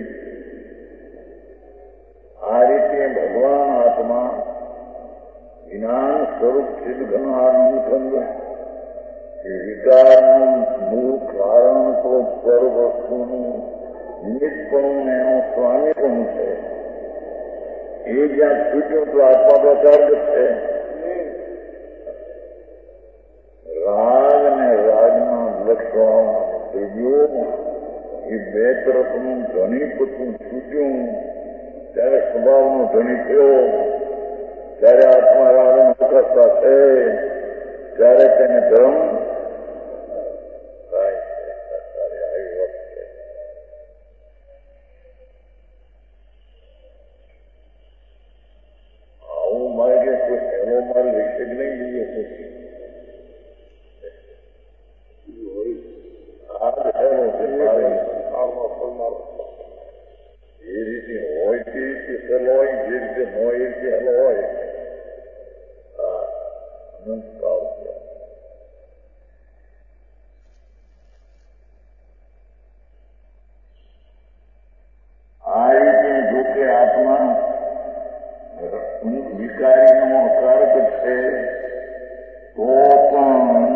Speaker 2: આ રીતે ભગવાન આત્મા જ્ઞાન સ્વરૂપ સિદ્ધ કરનારનું ખંડ એ વિકારનું મૂળ કારણ તો પર વસ્તુનું નિમિત્તપણું એનું સ્વામીપણું છે. એ જ્યાં છૂટ્યું તો આત્મા પ્રચાર જ છે. રાગ અને રાજના લક્ષણ એ બે તરફનું ધણી પોતું છૂટ્યું ત્યારે સ્વભાવનો ધણી થયો ત્યારે આત્મા રાગનો કરતા છે ત્યારે તેને ધર્મ થાય છે. આવી વખત છે આવું મારે કોઈ હેલો માલ વિશે જ નહીં લઈએ પછી એ રીતે હોય તે રીતે સહેલો હોય જે રીતે હોય એ રીતે હેલો હોય. આ રીતે જો કે આત્મા વિકારીનો કારક છે તો પણ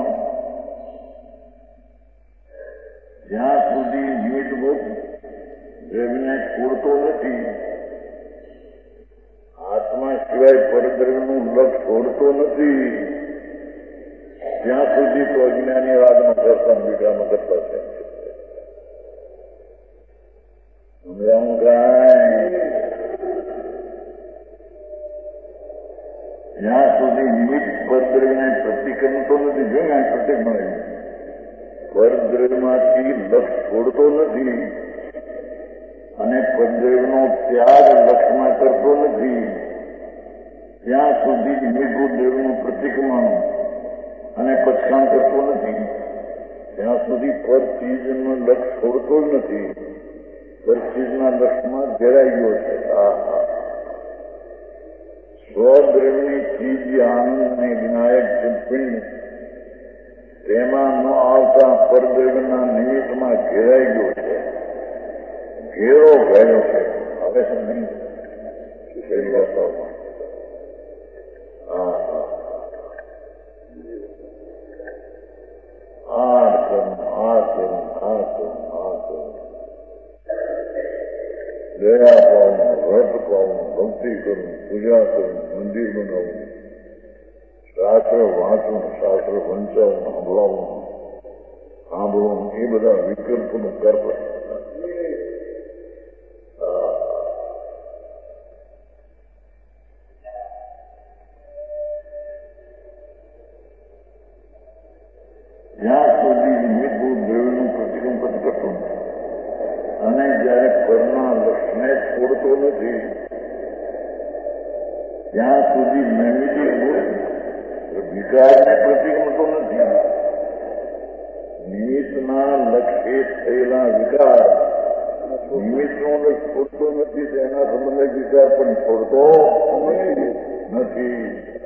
Speaker 2: જ્યાં સુધી નિમિત્તભૂત દ્રવ્યને છોડતો નથી આત્મા સિવાય પરદ્રવ્યનું લક્ષ છોડતો નથી ત્યાં સુધી તો અજ્ઞાની રાગનો દર્શન બીજાનો કરતા છે. સમજાવું કાંઈ જ્યાં સુધી નિમિત્ત પરદ્રવ્યને પ્રતિક્રમતો નથી જોઈને પ્રત્યેક મળે પરદ્રવ્યમાંથી લક્ષ છોડતો નથી અને પરદ્રવ્યનો ત્યાગ લક્ષમાં કરતો નથી ત્યાં સુધી નિર્ભૂત દેવનું પ્રતિક્રમણ અને પછાણ કરતો નથી ત્યાં સુધી પર ચીજનો લક્ષ છોડતો જ નથી. પર ચીજના લક્ષમાં ઘેરાઈ ગયો છે. આ સ્વદ્રવ્યની ચીજ આનંદ અને વિનાયક પિંડ તેમાં ન આવતા પરદ્રવ્યના નિમિત્તમાં ઘેરાઈ ગયો છે. ઘેરો ગયો છે. હવે સમજી પહેલી વાર્તાઓમાં આ કરું આ કરું આ કરું આ કરું દયા પાવું વ્રત પાવું ભક્તિ કરું પૂજા કરું મંદિર બનાવું શાસ્ત્ર વાંચવું, શાસ્ત્ર વંચાવું, સંભળાવવું, સાંભળવું, એ બધા વિકલ્પનું કર્મ. જ્યાં સુધી નિમિત્તભૂત દ્રવ્યનું પ્રતિકંપન કરતું અને જયારે પરના લક્ષને છોડતો નથી ત્યાં સુધી નૈમિતિક વિકારને પ્રતિક્રમતો નથી. નિમિત્તના લક્ષ્ય થયેલા વિકાર નિમિત્તનો છોડતો નથી, તેના સંબંધે વિકાર પણ છોડતો નથી.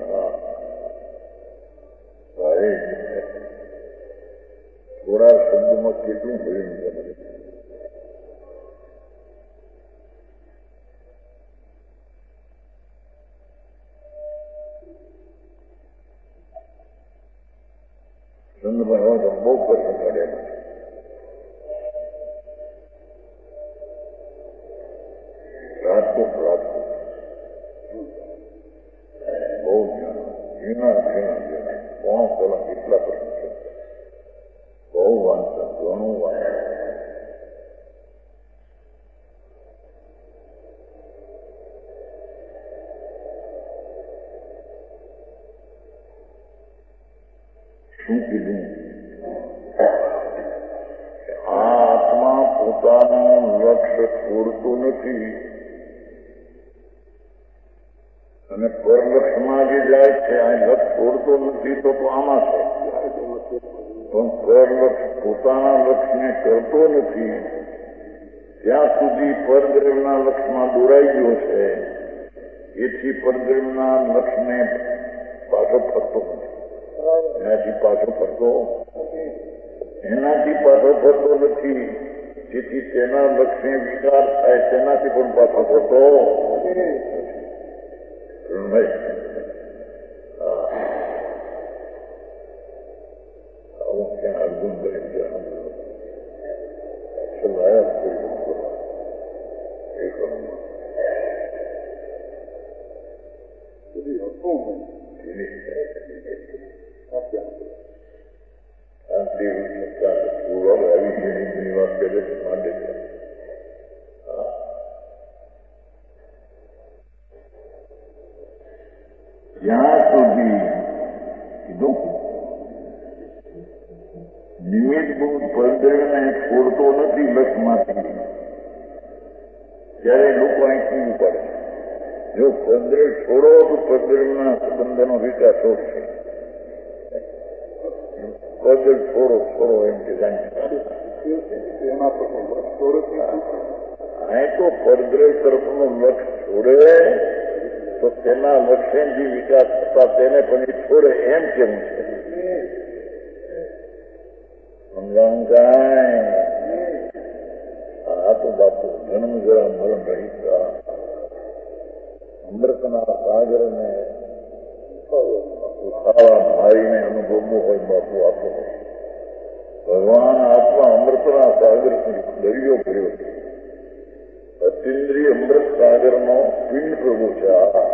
Speaker 2: થોડા શબ્દમાં કેટલું ભર્યું છે. ચંદ્રભાઈ હોય તો બહુ પ્રશ્ન કાઢ્યા. રાજકોટ રાજકોટ બહુ જ્ઞાન ઝીણા ઝીણા ઝીણા કોણ કલાક કેટલા પ્રશ્ન છે. બહુ વાંચન, ઘણું વાંચન. શું કીધું? આ આત્મા પોતાનું લક્ષ્ય છોડતો નથી અને પરલક્ષમાં જે જાય છે આ લક્ષ છોડતો નથી તો આમાં છે. પણ પરલક્ષ પોતાના લક્ષ્યને કરતો નથી ત્યાં સુધી પરદ્રવ્યના લક્ષ્યમાં દોરાઈ ગયો છે. એથી પરદ્રવ્યના લક્ષ્યને પાછો ફરતો નથી. એનાથી પાછો ફરતો એનાથી પાછો ફરતો નથી. જેથી તેના લક્ષ્ય વિકાર થાય તેનાથી પણ પાછો ફરતો આવું ક્યાં અર્જુનભાઈ ગયા જ્યાં સુધી કીધું નિમિત્તભૂત પરદ્રવ્યને છોડતો નથી લક્ષમાંથી ત્યારે લોકો અહીં કીધું પડે. જો પરદ્રવ્ય છોડો તો પરદ્રવ્યના સંબંધનો વિકાસ છોડશે. પરદ્રવ્ય છોડો છોડો એમ કે અહીં તો પરદ્રવ્ય તરફનો લક્ષ છોડે તો તેના લક્ષ્ય જે વિકાસ થતા તેને પણ એ છોડે એમ કેવું છે. સમજાવું કાંઈ? આ તો બાપુ જન્મ જરા મરણ રહિત અમૃતના સાગરને ઉઠાવા ભાઈને અનુભવવું હોય બાપુ આપો. ભગવાન આત્મા અમૃતના સાગર દરિયો કર્યો છે. અતિન્દ્રિય અમૃત સાગરનો પિંડ પ્રભુ છે.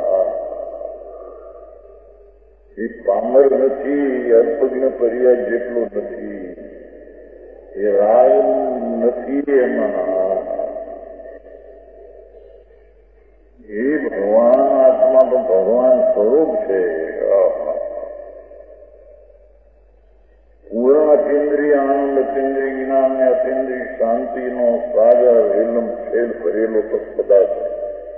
Speaker 2: એ પામર નથી, અલ્પજ્ઞ પર્યાય જેટલો નથી, એ રાગ નથી એમાં. એ ભગવાન આત્મા તો ભગવાન સ્વરૂપ છે. પૂર્ણ અતિન્દ્રિય આનંદ, અતિન્દ્રિય જ્ઞાન ને અતિન્દ્રિય શાંતિનો સાગર રેલમ ખેલ ભરેલો તો પદાર્થ છે.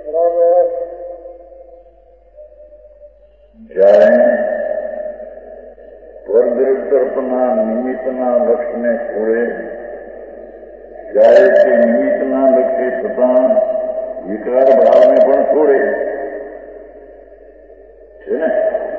Speaker 2: જ્યારે પરદ્રવ્ય તરફના નિમિત્તના લક્ષ્યને છોડે ત્યારે તે નિમિત્તના લક્ષ્ય થતા વિકાર ભાવને પણ છોડે છે ને.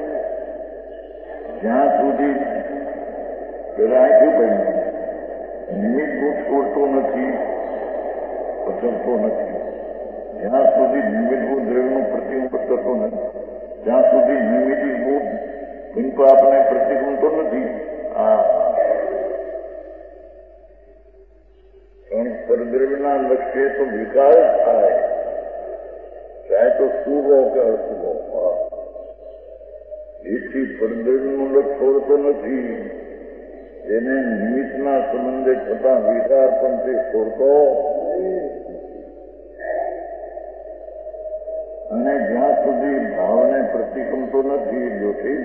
Speaker 2: જ્યાં સુધી પેલા શું કહ્યું નિમિત્તભૂત છોડતો નથી, પચવતો નથી. જ્યાં સુધી નિમિત્તભૂત દ્રવ્યનું પ્રતિબંધ કરતો નથી ત્યાં સુધી નિમિત્તભૂત પુનપાપને પ્રતિબંધતો નથી. આ પણ પરદ્રવ્યના લક્ષ્ય તો વિકાર થાય, ચાહે તો શુભ હો કે અશુભ હો. એ એથી પરદ્રવ્યનું લક્ષ છોડતો નથી. એને નિમિત્તના સંબંધે થતા વિકાર પણ તે છોડતો અને જ્યાં સુધી ભાવને પ્રતિક્રમતો નથી જોથી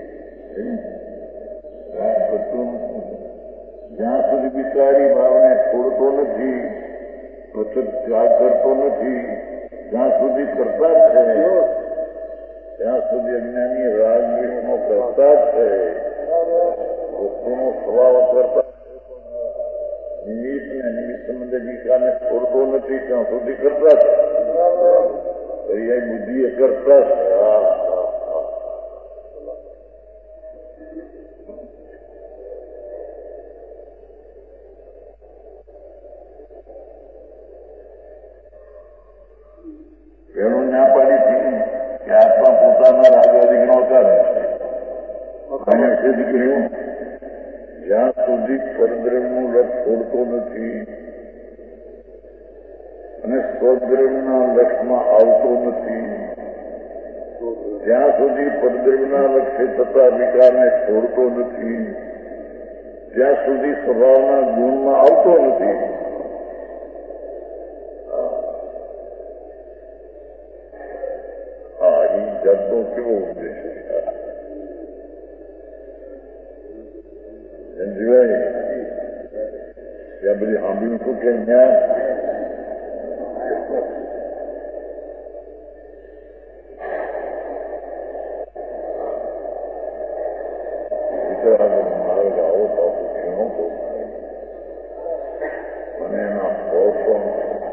Speaker 2: જ્યાં સુધી વિકારી ભાવને છોડતો નથી, પછી ત્યાગ કરતો નથી, જ્યાં સુધી કરતા જ છે ત્યાં સુધી અજ્ઞાની રાજવીરનો કરતા જ છે. વસ્તુનો સ્વભાવ કરતા નિમિત્ત ને નિમિત્ત સંબંધે વિકારને છોડતો નથી ત્યાં સુધી કરતા જ પર્યાય બુદ્ધિ એ કરતા જ પેલું ના પાડી હતી કે આત્મા પોતાના રાગાદિકનો કારણે અને સિદ્ધ કર્યું જ્યાં સુધી પરદ્રવ્યનું લક્ષ છોડતો નથી અને સ્વદ્રવ્યના લક્ષમાં આવતો નથી, જ્યાં સુધી પરદ્રવ્યના લક્ષ્ય થતા વિકારને છોડતો નથી, જ્યાં સુધી સ્વભાવના ગુણમાં આવતો નથી, હા એ જાતનો કેવો ઉપદેશ છે સિવાય ત્યાં બધી સાંભળ્યું છું કે ત્યાં માર્ગ આવો પાછું ઘણો બહુ અને એના ફળ પણ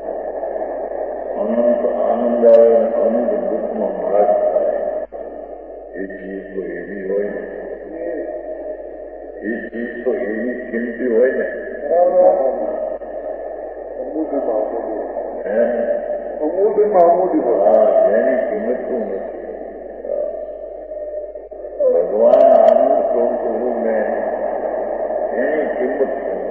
Speaker 2: અનંત આનંદ આવે અને અનંત દુઃખમાં માર્ગ થાય. એ ચીજ તો એવી હોય ને એ ચીજ તો એવી કિંમતી હોય ને જેની કિંમત શું નથી. ભગવાન આનંદ સ્વરૂપ ને એની કિંમત શું?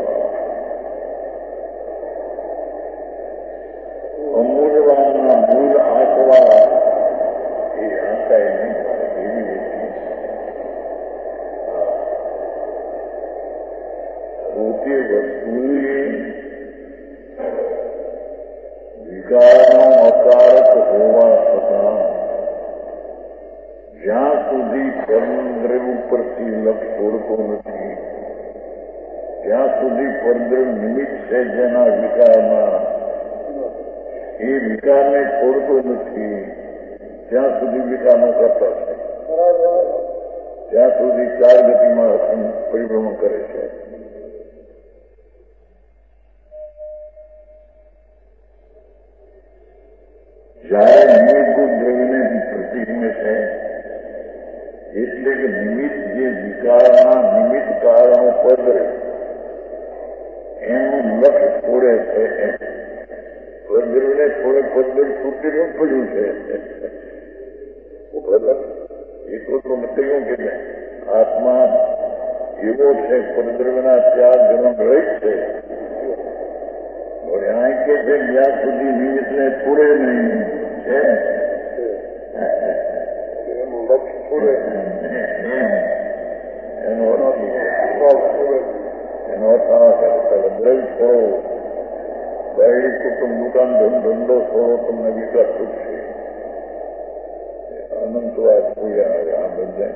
Speaker 2: અમૂલ્યવાનના મૂળ આંકવા એ આંકાય નહીં એવી વ્યક્તિ પોતે વસ્તુએ વિકારનો અકારક હોવા છતાં જ્યાં સુધી પરદ્રવ્ય ઉપરથી લક્ષ છોડતો નથી, ત્યાં સુધી પરદ્રવ્ય નિમિત્ત છે જેના વિકારમાં એ વિકારને છોડતો નથી, ત્યાં સુધી વિકારનો કરતા છે, ત્યાં સુધી ચાર ગતિમાં પરિભ્રમણ કરે છે. જ્યારે નિમિત્ત દ્રવ્યને પ્રતિબિંબે છે એટલે કે નિમિત્ત જે વિકારના નિમિત્ત કારણો પદરે એનું લક્ષ છોડે છે. પદરને છોડે પદર છૂટેલું પડ્યું છે. એટલું તો કહ્યું કે આત્મા એવો છે પરદ્રવ્યના ત્યાગ જન્મ રહિત છે. આ કે છે જ્યાં સુધી નિમિત્તને છોડે નહીં છે એનું લક્ષ છોડે એનો અર્થ એનો અર્થ આ કરતા દ્રવ્ય છોડો, દૈનિક કુટુંબ દુકાન ધંધો છોડો, તમને વિકાસ છૂટશે. અનંત વાત પૂજા આવે આ બધા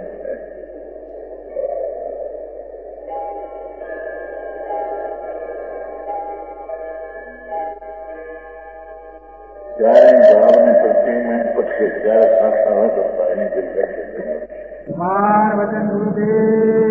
Speaker 2: ત્યારે ભાવને પ્રત્યે પછી ત્યારે સાક્ષા ન કરતા એની જે વ્યાખ્યા
Speaker 4: કુમાર વચન ગુરુદેવ